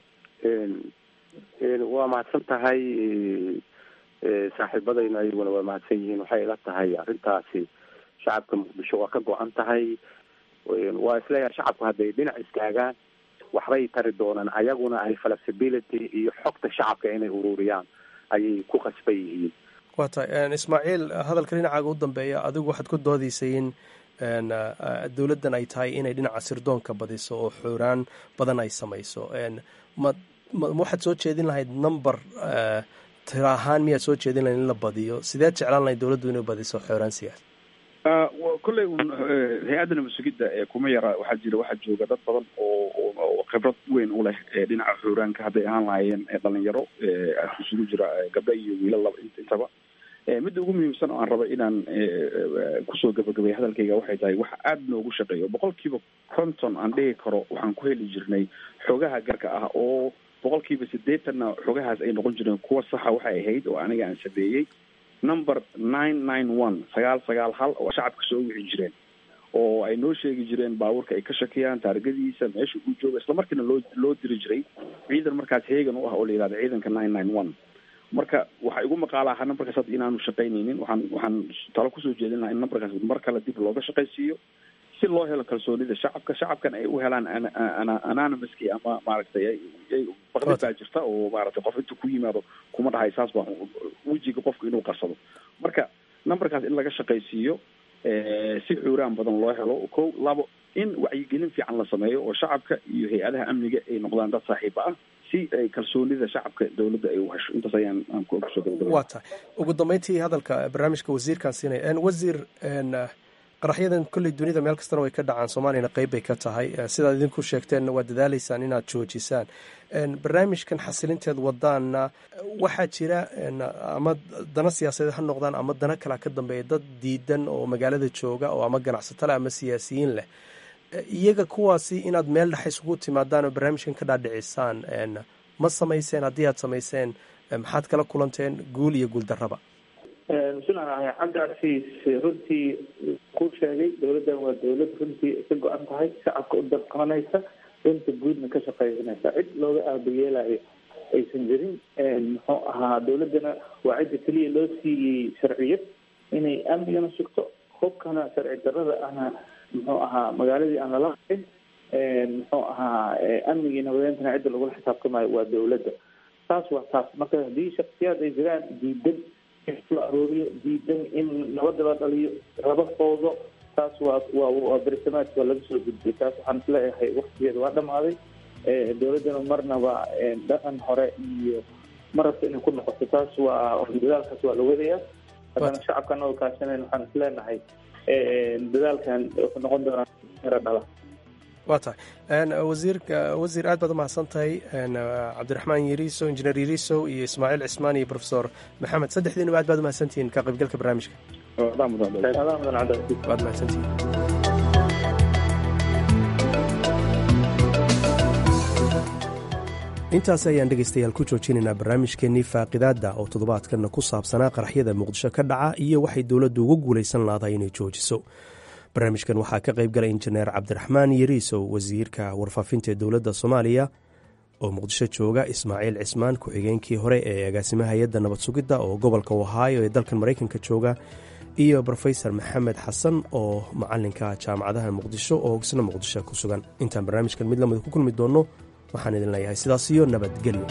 I: waa mahadsan tahay saaxiibadayna, ayaguna waa mahadsan yihiin. waxay ila tahay arrintaasi shacabka muqdisho waa ka go-an tahay. waa isleeyahay shacabku hadday dhinac istaagaan waxbay tari doonaan. ayaguna ay flexibility iyo xogta shacabka inay ururiyaan ayay ku qasban yihiin.
F: waa tahay ismaaciil, hadalka dhinacaaga u dambeeya, adigu waxaad ku doodaysay in dowladdan ay tahay inay dhinaca sirdoonka badiso oo xuraan badan ay samayso. ma waxaad soo jeedin lahayd number tira ahaan miyaad soo jeedin lahayd in la badiyo? sideed jeclaan lahayd dowladdu inay badiso xuraan siyaas?
H: kolley un hay-adda nabad-sugidda kuma yara. waxaa jira waxaa jooga dad badan oo oo khibrad weyn u leh dhinaca xuraanka, hadday ahaan lahaayeen dhalinyaro isugu jira gabdho iyo wiilal laba intaba. midda ugu muhiimsan oo aan raba inaan kusoo gabagabay hadalkayga waxay tahay waxa aada noogu shaqeeyo boqol kiiba konton aan dhihi karo waxaan ku heli jirnay xoogaha garka ah oo boqolkiiba siddeetanna xogahaas ay noqon jireen kuwa saxa waxay ahayd oo aniga aan sameeyey number nine nine one sagaal sagaal hal oo shacabka soo wici jireen oo ay noo sheegi jireen baabuurka ay ka shakiyaan taargadiisa meesha uu joogo isla markiina loo loo diri jiray ciidan markaas heegan u ah oo la yidhahdo ciidanka nine nine one marka waxaa igu maqaalaha numberkaas hadda inaanu shaqaynaynin waxaan waxaan talo kusoo jeedin lahaa in numberkaas mar kale dib looga shaqaysiiyo si loo helo kalsoonida shacabka shacabkan ay u helaan anonymouski ama maaragtay baqdid baa jirta oo maaragtay qof inta ku yimaado kuma dhahay saas baa wejiga qofku inuu qarsado marka numberkaas in laga shaqaysiiyo si xuuraan badan loo helo ko labo in wacyigelin fiican la sameeyo oo shacabka iyo hay-adaha amniga ay noqdaan dad saaxiiba ah si ay kalsoonida shacabka dowladda ay u hesho intaas ayaan aan ku kusoo gabagabay
F: waa tahay ugu dambeyntii hadalka barnaamijka wasiirkaan siinaya wasiir qaraxyadan kolley dunida meel kastana way ka dhacaan soomaaliyana qeyb bay ka tahay sidaad idinku sheegteenna waa dadaaleysaan inaad joojisaan barnaamijkan xasilinteed wadaana waxaa jira ama dana siyaasadeed ha noqdaan ama dana kalea ka dambeeya dad diidan oo magaalada jooga oo ama ganacsato leh ama siyaasiyiin leh iyaga kuwaasi inaad meel dhex isugu timaadaan oo barnaamijkan ka dhaadhicisaan ma samayseen haddii aad samayseen maxaad kala kulanteen guul iyo guul darraba
G: bismillahi cabdicasiis runtii ku sheegay dowladdan waa dowlad runtii ka go-an tahay shacabka u darqanaysa runta guudna ka shaqaysanaysa cid looga aabayeelayo aysan jirin muxuu ahaa dowladdana waa cidda keliya loo siiyey sharciyad inay amnigana sugto hubkana sharci darrada ahna muxuu ahaa magaaladii aan lala hayn muxuu ahaa amnigii nabadeentana cidda lagula xisaabtamayo waa dowladda taas waa taas marka haddii shaksiyaad ay jiraan diidan la arooriyo diidan in nabada la dhaliyo raba fowdo taas waa waa waa bersamaadka waa laga soo gudbiyay taas waxaan isleeyahay waktigeeda waa dhamaaday dowladdana marnaba dhaqan hore iyo marabta inay ku noqoto taas waa dadaalkaas waa la wadayaa haddana shacabka noo kaashanayn waxaan isleenahay dadaalkan wuxuu noqon doonaa miro dhala
F: waa tahay wasiirka wasiir aad baad u mahadsan tahay cabdiraxmaan yariisow injineer yariisow iyo ismaaciil cismaan iyo profesor maxamed saddexdiinuba aad baad u mahadsantihiin ka qaybgalka barnaamijka waad mahadsantihiin intaas ayaan dhegaystayaal ku joojinaynaa barnaamijkeennii faaqidaadda oo toddobaadkanna ku saabsanaa qaraxyada muqdisho ka dhaca iyo waxay dowladdu ugu guulaysan laadahay inay joojiso barnaamijkan waxaa ka qayb galay injineer cabdiraxmaan yariisow wasiirka warfaafinta ee dowladda soomaaliya oo muqdisho jooga ismaaciil cismaan ku-xigeenkii hore ee agaasimaha hay-adda nabad sugidda oo gobolka ohaayo ee dalkan maraykanka jooga iyo rofesor maxamed xasan oo macalinka jaamacadaha muqdisho oo isna muqdisho ku sugan intaan barnaamijkan mid lamida ku kulmi doonno waxaan idin leeyahay sidaas iyo nabadgelyo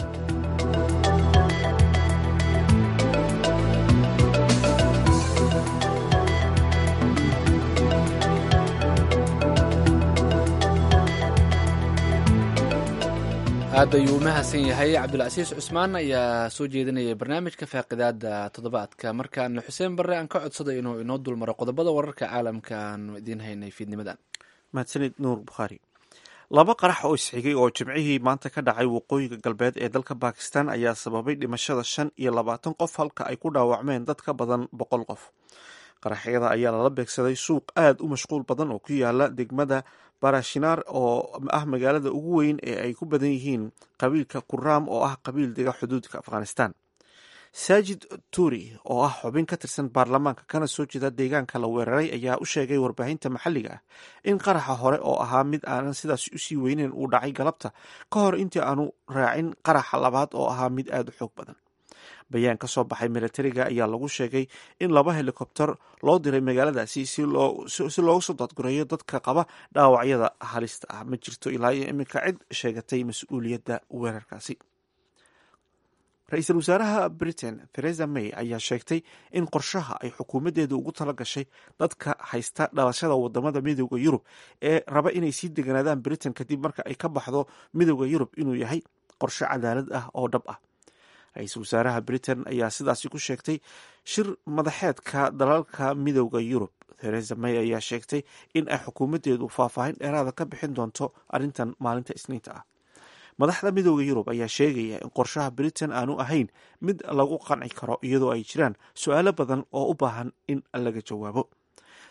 B: aad ayuu umahadsan yahay cabdulcasiis cusmaan ayaa soo jeedinayay barnaamijka faaqidaada toddobaadka markaana xuseen barre aan ka codsaday inuu inoo dulmaro qodobada wararka caalamka aanu idiin haynay fiidnimadan
A: mahadsanid nuur bukhaari laba qarax oo isxigay oo jimcihii maanta ka dhacay waqooyiga galbeed ee dalka bakistan ayaa sababay dhimashada shan iyo labaatan qof halka ay ku dhaawacmeen dad ka badan boqol qof qaraxyada ayaa lala beegsaday suuq aad u mashquul badan oo ku yaala degmada barashinaar oo ah magaalada ugu weyn ee ay ku badan yihiin qabiilka kuraam oo ah qabiil dega xuduudka afghanistan saajid tuuri oo ah xubin ka tirsan baarlamaanka kana soo jeeda deegaanka la weeraray ayaa u sheegay warbaahinta maxalliga ah in qaraxa hore oo ahaa mid aanan sidaas usii weyneyn uu dhacay galabta ka hor intii aanu raacin qaraxa labaad oo ahaa mid aada u xoog badan bayaan ka soo baxay milatariga ayaa lagu sheegay in laba helikobter loo diray magaaladaasi si loogu soo daadgureeyo dadka qaba dhaawacyada halista ah ma jirto ilaa iyo iminka cid sheegatay mas-uuliyadda weerarkaasi ra-iisul wasaaraha britain theresa may ayaa sheegtay in qorshaha ay xukuumaddeedu ugu tala gashay dadka haysta dhalashada wadamada midooda yurub ee raba inay sii deganaadaan britain kadib marka ay ka baxdo midooda yurub inuu yahay qorshe cadaalad ah oo dhab ah ra-iisul wasaaraha britain ayaa sidaasi ku sheegtay shir madaxeedka dalalka midooda yurub theresa may ayaa sheegtay in ay xukuumaddeedu faahfaahin dheeraada ka bixin doonto arrintan maalinta isniinta ah madaxda midooda yurub ayaa sheegaya in qorshaha britain aanu ahayn mid lagu qanci karo iyadoo ay jiraan su-aalo badan oo u baahan in laga jawaabo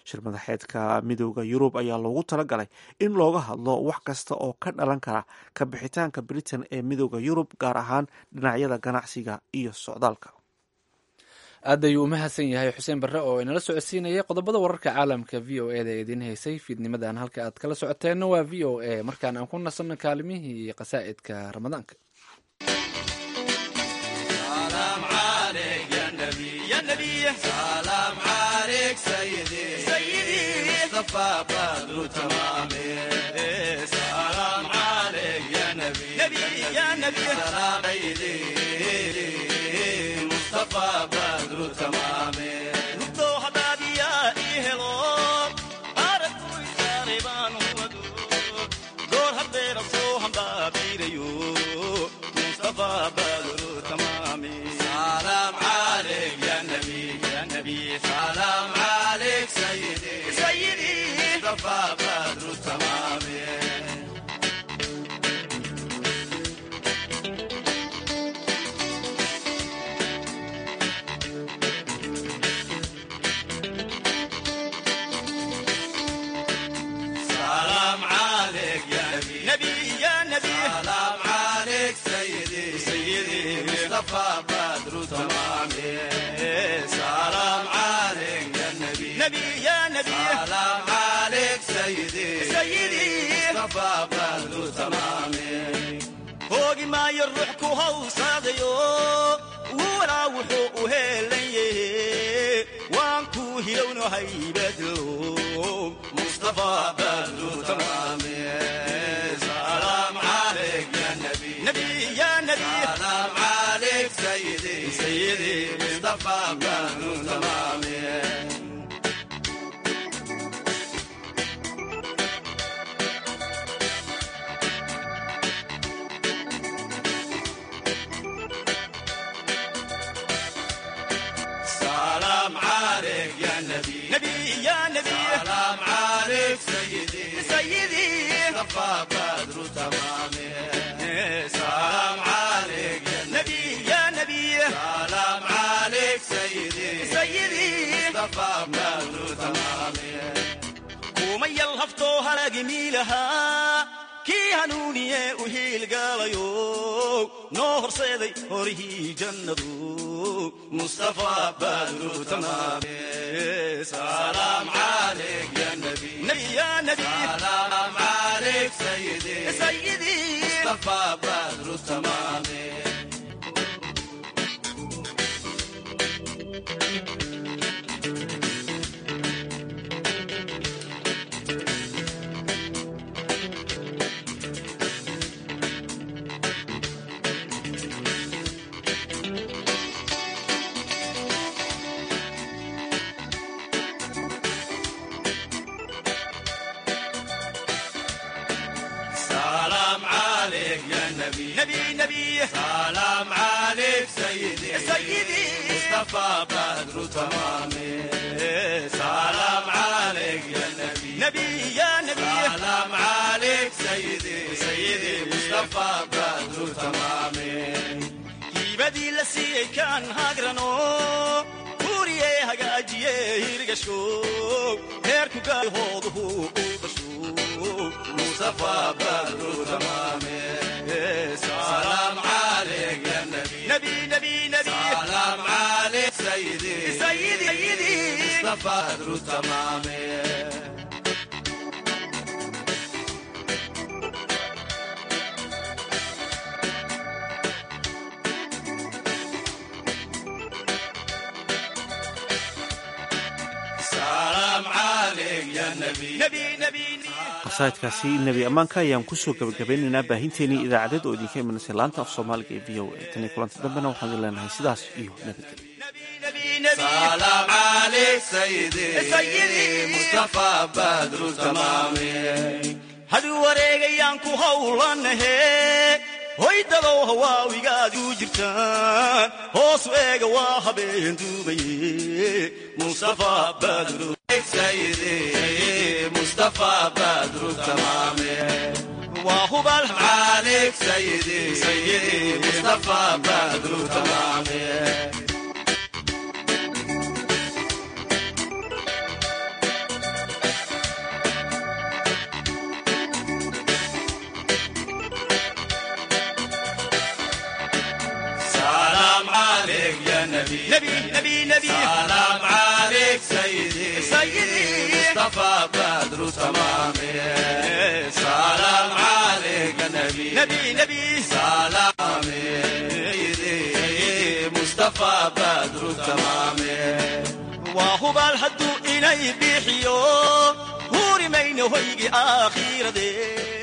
A: shir madaxeedka midooda yurub ayaa loogu talagalay in looga hadlo wax kasta oo ka dhalan kara ka bixitaanka britain ee midooda yurub, gaar ahaan dhinacyada ganacsiga iyo socdaalka.
B: aad ayuu u mahadsan yahay xuseen barre oo inala socodsiinayay qodobada wararka caalamka v o e da idiin haysay fiidnimadan. halka aad kala socoteenna waa v o e. markaan aan ku nasanno kaalimihii iyo qasaa'idka ramadaanka.
J: hoogi maayo ruux ku hawsaadayo walaa wuxuu u heelan yahe waan ku hilowno haybadlo mustafa badru tamaame salaam alayk ya nabi nabi ya nabi salaam alayk sayyidi sayyidi mustafa badru tamaame بدر تمام سلام عليك يا نبي يا نبي سلام عليك سيدي سيدي مصطفى بدر تمام قوم يلهفتو هرق ميلها كي هنوني وهيل قاليو نور سيدي هوريه جندو مصطفى بدر تمام سلام عليك يا نبي نبي يا نبي سلام عليك سيدي سيدي مصطفى بدر تمام نبي نبي سلام عليك سيدي سيدي مصطفى بدر تمام سلام عليك يا نبي نبي يا نبي سلام عليك سيدي سيدي مصطفى بدر تمام يبدي لسي كان هاجرنو كوريه هاجاجيه هيرغشو هيركو قال هوده وبشو مصطفى بدر تمام سلام عليك يا نبي نبي نبي نبي سلام عليك سيدي سيدي سيدي مصطفى بدر تمام سلام عليك يا نبي نبي نبي
A: qasaa'idkaasi nebi ammaanka ayaan kusoo gabagabeynaynaa baahinteenii idaacadeed oo idinka imanaysa laanta af soomaaliga ee v o a tan iyo kulanti dambena waxaan idin leenahay sidaas iyo nabadgelyo
J: سلام عليك سيدي سيدي مصطفى بدر تمام هدو wareegayaan ku hawlanahe hoydado hawaawigaad u jirtaan hoos eega waa habeen duubaye mustafa badru سيدي مصطفى بدر تمام وهبل عليك سيدي سيدي مصطفى بدر تمام مصطفى بدر تمام سلام عليك نبي نبي نبي سلام مصطفى بدر تمام وهو بالهدو إلي بيحيو هوري مين هويجي آخير دي